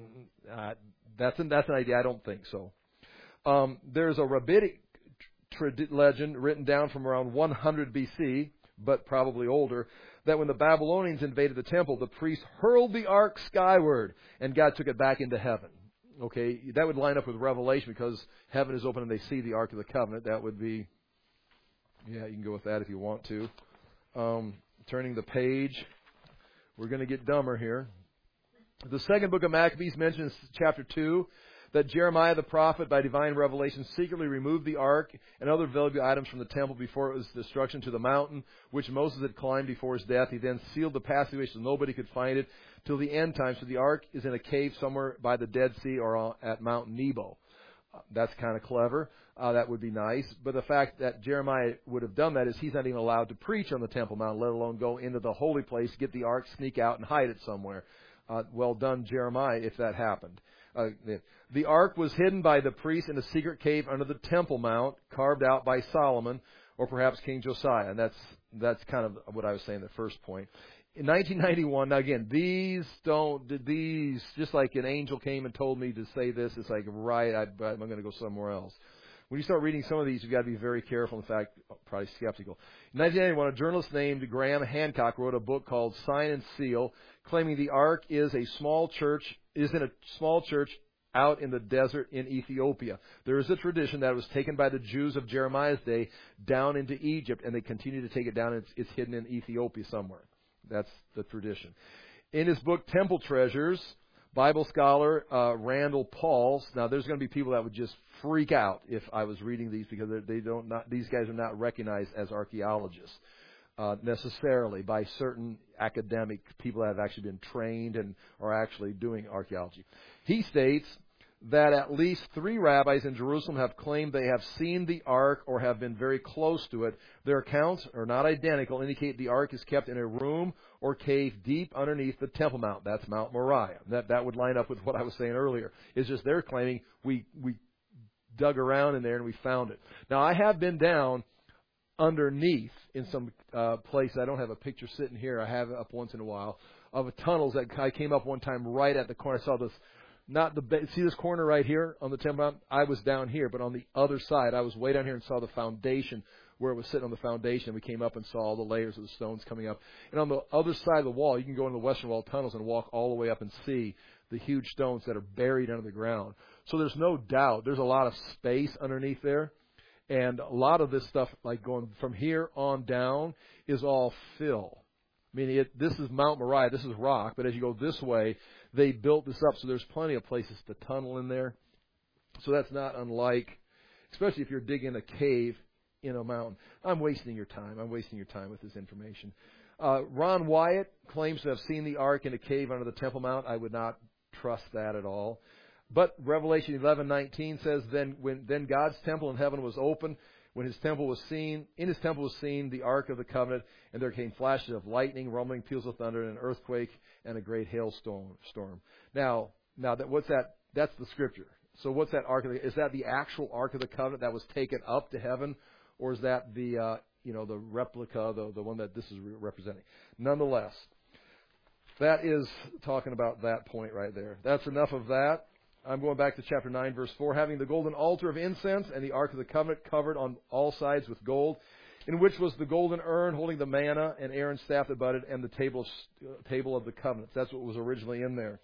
That's an idea. I don't think so. There's a rabbinic legend written down from around 100 BC, but probably older, that when the Babylonians invaded the temple, the priests hurled the ark skyward, and God took it back into heaven. Okay, that would line up with Revelation, because heaven is open and they see the Ark of the Covenant. That would be, you can go with that if you want to. Turning the page, we're going to get dumber here. The second book of Maccabees mentions chapter 2, that Jeremiah the prophet, by divine revelation, secretly removed the ark and other valuable items from the temple before it was destruction to the mountain, which Moses had climbed before his death. He then sealed the passageway so nobody could find it till the end time. So the ark is in a cave somewhere by the Dead Sea or at Mount Nebo. That's kind of clever. That would be nice. But the fact that Jeremiah would have done that is he's not even allowed to preach on the Temple Mount, let alone go into the holy place, get the ark, sneak out, and hide it somewhere. Well done, Jeremiah, if that happened. The ark was hidden by the priests in a secret cave under the Temple Mount, carved out by Solomon, or perhaps King Josiah. And that's kind of what I was saying, the first point. In 1991, now again, these, just like an angel came and told me to say this, it's like, right, I'm going to go somewhere else. When you start reading some of these, you've got to be very careful. In fact, probably skeptical. In 1991, a journalist named Graham Hancock wrote a book called Sign and Seal, claiming the ark is in a small church out in the desert in Ethiopia. There is a tradition that it was taken by the Jews of Jeremiah's day down into Egypt, and they continue to take it down. It's hidden in Ethiopia somewhere. That's the tradition. In his book, Temple Treasures, Bible scholar Randall Pauls. Now, there's going to be people that would just freak out if I was reading these, because these guys are not recognized as archaeologists necessarily by certain academic people that have actually been trained and are actually doing archaeology. He states that at least 3 rabbis in Jerusalem have claimed they have seen the ark or have been very close to it. Their accounts are not identical, indicate the ark is kept in a room or cave deep underneath the Temple Mount. That's Mount Moriah. That would line up with what I was saying earlier. It's just they're claiming we dug around in there and we found it. Now, I have been down underneath in some place. I don't have a picture sitting here. I have it up once in a while of tunnels that I came up one time right at the corner. I saw this. See this corner right here on the Temple Mount? I was down here, but on the other side, I was way down here and saw the foundation, where it was sitting on the foundation. We came up and saw all the layers of the stones coming up. And on the other side of the wall, you can go into the Western Wall tunnels and walk all the way up and see the huge stones that are buried under the ground. So there's no doubt. There's a lot of space underneath there. And a lot of this stuff, like going from here on down, is all fill. I mean, this is Mount Moriah. This is rock. But as you go this way, they built this up. So there's plenty of places to tunnel in there. So that's not unlike, especially if you're digging a cave in a mountain. I'm wasting your time. I'm wasting your time with this information. Ron Wyatt claims to have seen the ark in a cave under the Temple Mount. I would not trust that at all. But Revelation 11:19 says, then God's temple in heaven was open. When his temple was seen, in his temple was seen the ark of the covenant, and there came flashes of lightning, rumbling, peals of thunder, and an earthquake, and a great hailstorm. Now what's that? That's the scripture. So what's that ark? Is that the actual ark of the covenant that was taken up to heaven, or is that the the replica, the one that this is representing? Nonetheless, that is talking about that point right there. That's enough of that. I'm going back to chapter 9, verse 4. Having the golden altar of incense and the ark of the covenant covered on all sides with gold, in which was the golden urn holding the manna and Aaron's staff that budded and the table of the covenants. That's what was originally in there.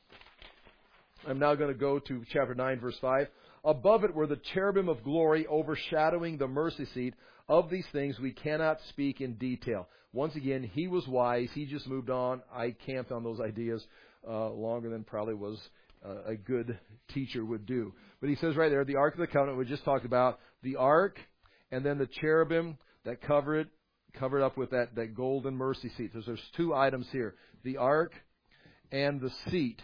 I'm now going to go to chapter 9, verse 5. Above it were the cherubim of glory overshadowing the mercy seat. Of these things we cannot speak in detail. Once again, he was wise. He just moved on. I camped on those ideas longer than probably was a good teacher would do. But he says right there, the Ark of the Covenant, we just talked about the Ark, and then the cherubim that covered up with that golden mercy seat. So there's two items here, the Ark and the seat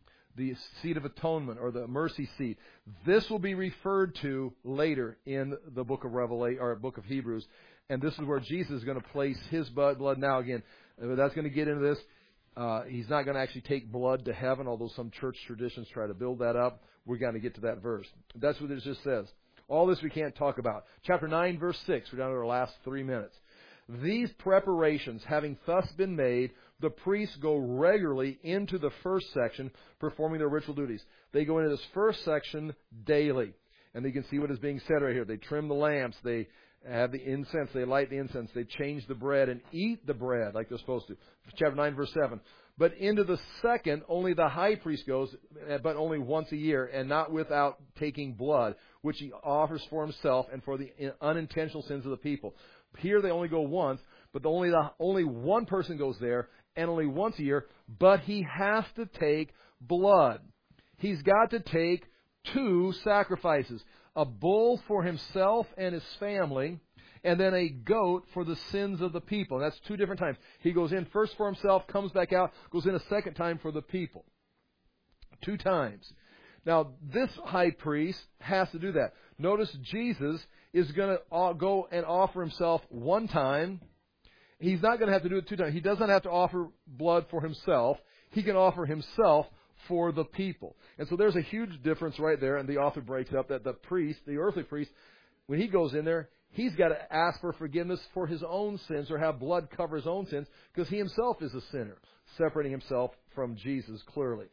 of atonement, or the mercy seat. This will be referred to later in the book of Revelation, or book of Hebrews, and this is where Jesus is going to place his blood. Now again, that's going to get into this. He's not going to actually take blood to heaven, although some church traditions try to build that up. We're going to get to that verse. That's what it just says. All this we can't talk about. Chapter 9, verse 6. We're down to our last 3 minutes. These preparations having thus been made, the priests go regularly into the first section, performing their ritual duties. They go into this first section daily. And you can see what is being said right here. They trim the lamps. They have the incense. They light the incense. They change the bread and eat the bread like they're supposed to. Chapter 9, verse 7. But into the second, only the high priest goes, but only once a year, and not without taking blood, which he offers for himself and for the unintentional sins of the people. Here they only go once, but only one person goes there, and only once a year, but he has to take blood. He's got to take 2 sacrifices. A bull for himself and his family, and then a goat for the sins of the people. And that's 2 different times. He goes in first for himself, comes back out, goes in a second time for the people. 2 times. Now, this high priest has to do that. Notice Jesus is going to go and offer himself 1 time. He's not going to have to do it 2 times. He doesn't have to offer blood for himself. He can offer himself for the people. And so there's a huge difference right there, and the author breaks up that the priest, the earthly priest, when he goes in there, he's got to ask for forgiveness for his own sins, or have blood cover his own sins, because he himself is a sinner, separating himself from Jesus clearly.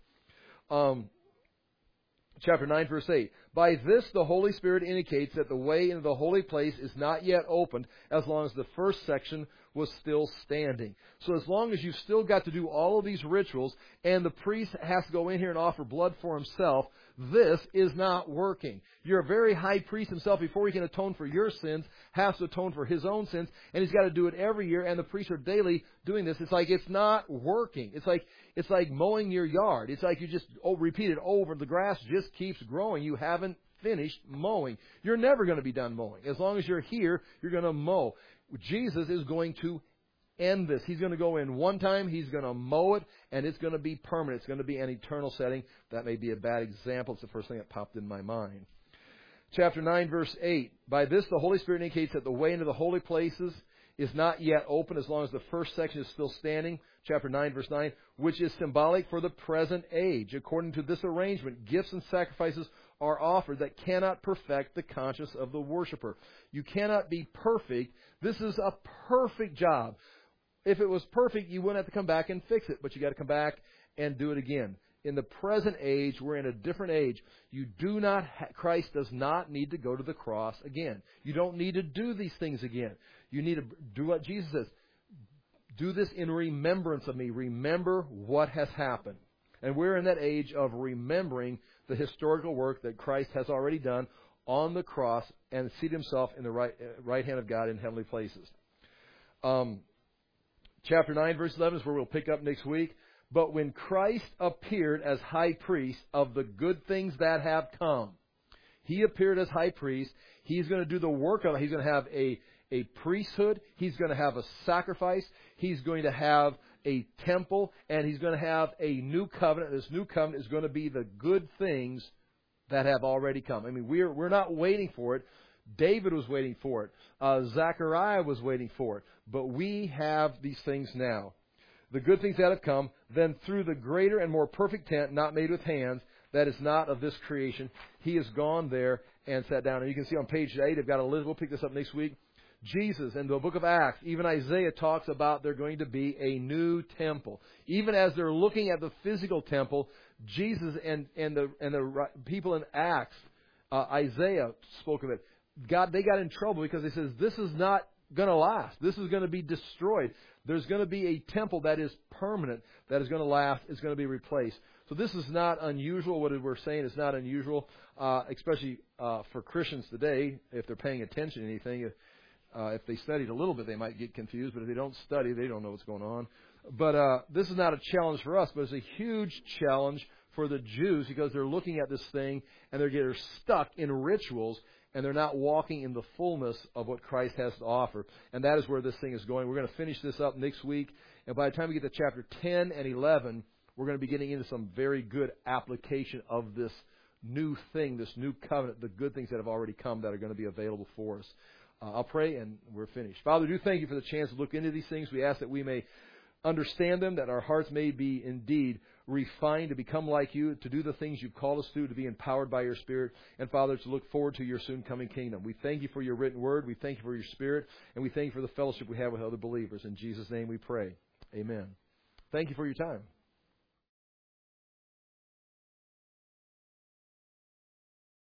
Chapter 9, verse 8. By this the Holy Spirit indicates that the way into the holy place is not yet opened, as long as the first section was still standing. So as long as you've still got to do all of these rituals, and the priest has to go in here and offer blood for himself, this is not working. Your very high priest himself, before he can atone for your sins, has to atone for his own sins, and he's got to do it every year, and the priests are daily doing this. It's like it's not working. It's like mowing your yard. It's like you just repeat it over. The grass just keeps growing. You haven't finished mowing. You're never going to be done mowing. As long as you're here, you're going to mow. Jesus is going to end this. He's going to go in 1 time. He's going to mow it, and it's going to be permanent. It's going to be an eternal setting. That may be a bad example. It's the first thing that popped in my mind. Chapter 9, verse 8. By this, the Holy Spirit indicates that the way into the holy places is not yet open, as long as the first section is still standing. Chapter 9, verse 9, which is symbolic for the present age. According to this arrangement, gifts and sacrifices are offered that cannot perfect the conscience of the worshiper. You cannot be perfect. This is a perfect job. If it was perfect, you wouldn't have to come back and fix it, but you got to come back and do it again. In the present age, we're in a different age. Christ does not need to go to the cross again. You don't need to do these things again. You need to do what Jesus says. Do this in remembrance of me. Remember what has happened. And we're in that age of remembering the historical work that Christ has already done on the cross and seated himself in the right hand of God in heavenly places. Chapter 9, verse 11 is where we'll pick up next week. But when Christ appeared as high priest of the good things that have come, he appeared as high priest. He's going to do the work of it. He's going to have a priesthood. He's going to have a sacrifice. He's going to have a temple. And he's going to have a new covenant. This new covenant is going to be the good things that have already come. I mean, we're not waiting for it. David was waiting for it. Zechariah was waiting for it. But we have these things now. The good things that have come, then through the greater and more perfect tent, not made with hands, that is not of this creation, he has gone there and sat down. And you can see on page 8, I've got a list. We'll pick this up next week. Jesus in the book of Acts, even Isaiah talks about there going to be a new temple. Even as they're looking at the physical temple, Jesus and the people in Acts, Isaiah spoke of it. They got in trouble because they says this is not going to last. This is going to be destroyed. There's going to be a temple that is permanent, that is going to last, is going to be replaced. So this is not unusual. What we're saying is not unusual, especially for Christians today, if they're paying attention to anything. If they studied a little bit, they might get confused. But if they don't study, they don't know what's going on. But this is not a challenge for us, but it's a huge challenge for the Jews because they're looking at this thing and they're stuck in rituals and they're not walking in the fullness of what Christ has to offer. And that is where this thing is going. We're going to finish this up next week. And by the time we get to chapter 10 and 11, we're going to be getting into some very good application of this new thing, this new covenant, the good things that have already come that are going to be available for us. I'll pray and we're finished. Father, do thank you for the chance to look into these things. We ask that we may understand them, that our hearts may be indeed refined to become like you, to do the things you've called us to be empowered by your Spirit, and Father, to look forward to your soon coming kingdom. We thank you for your written word. We thank you for your Spirit, and we thank you for the fellowship we have with other believers. In Jesus' name we pray. Amen. Thank you for your time.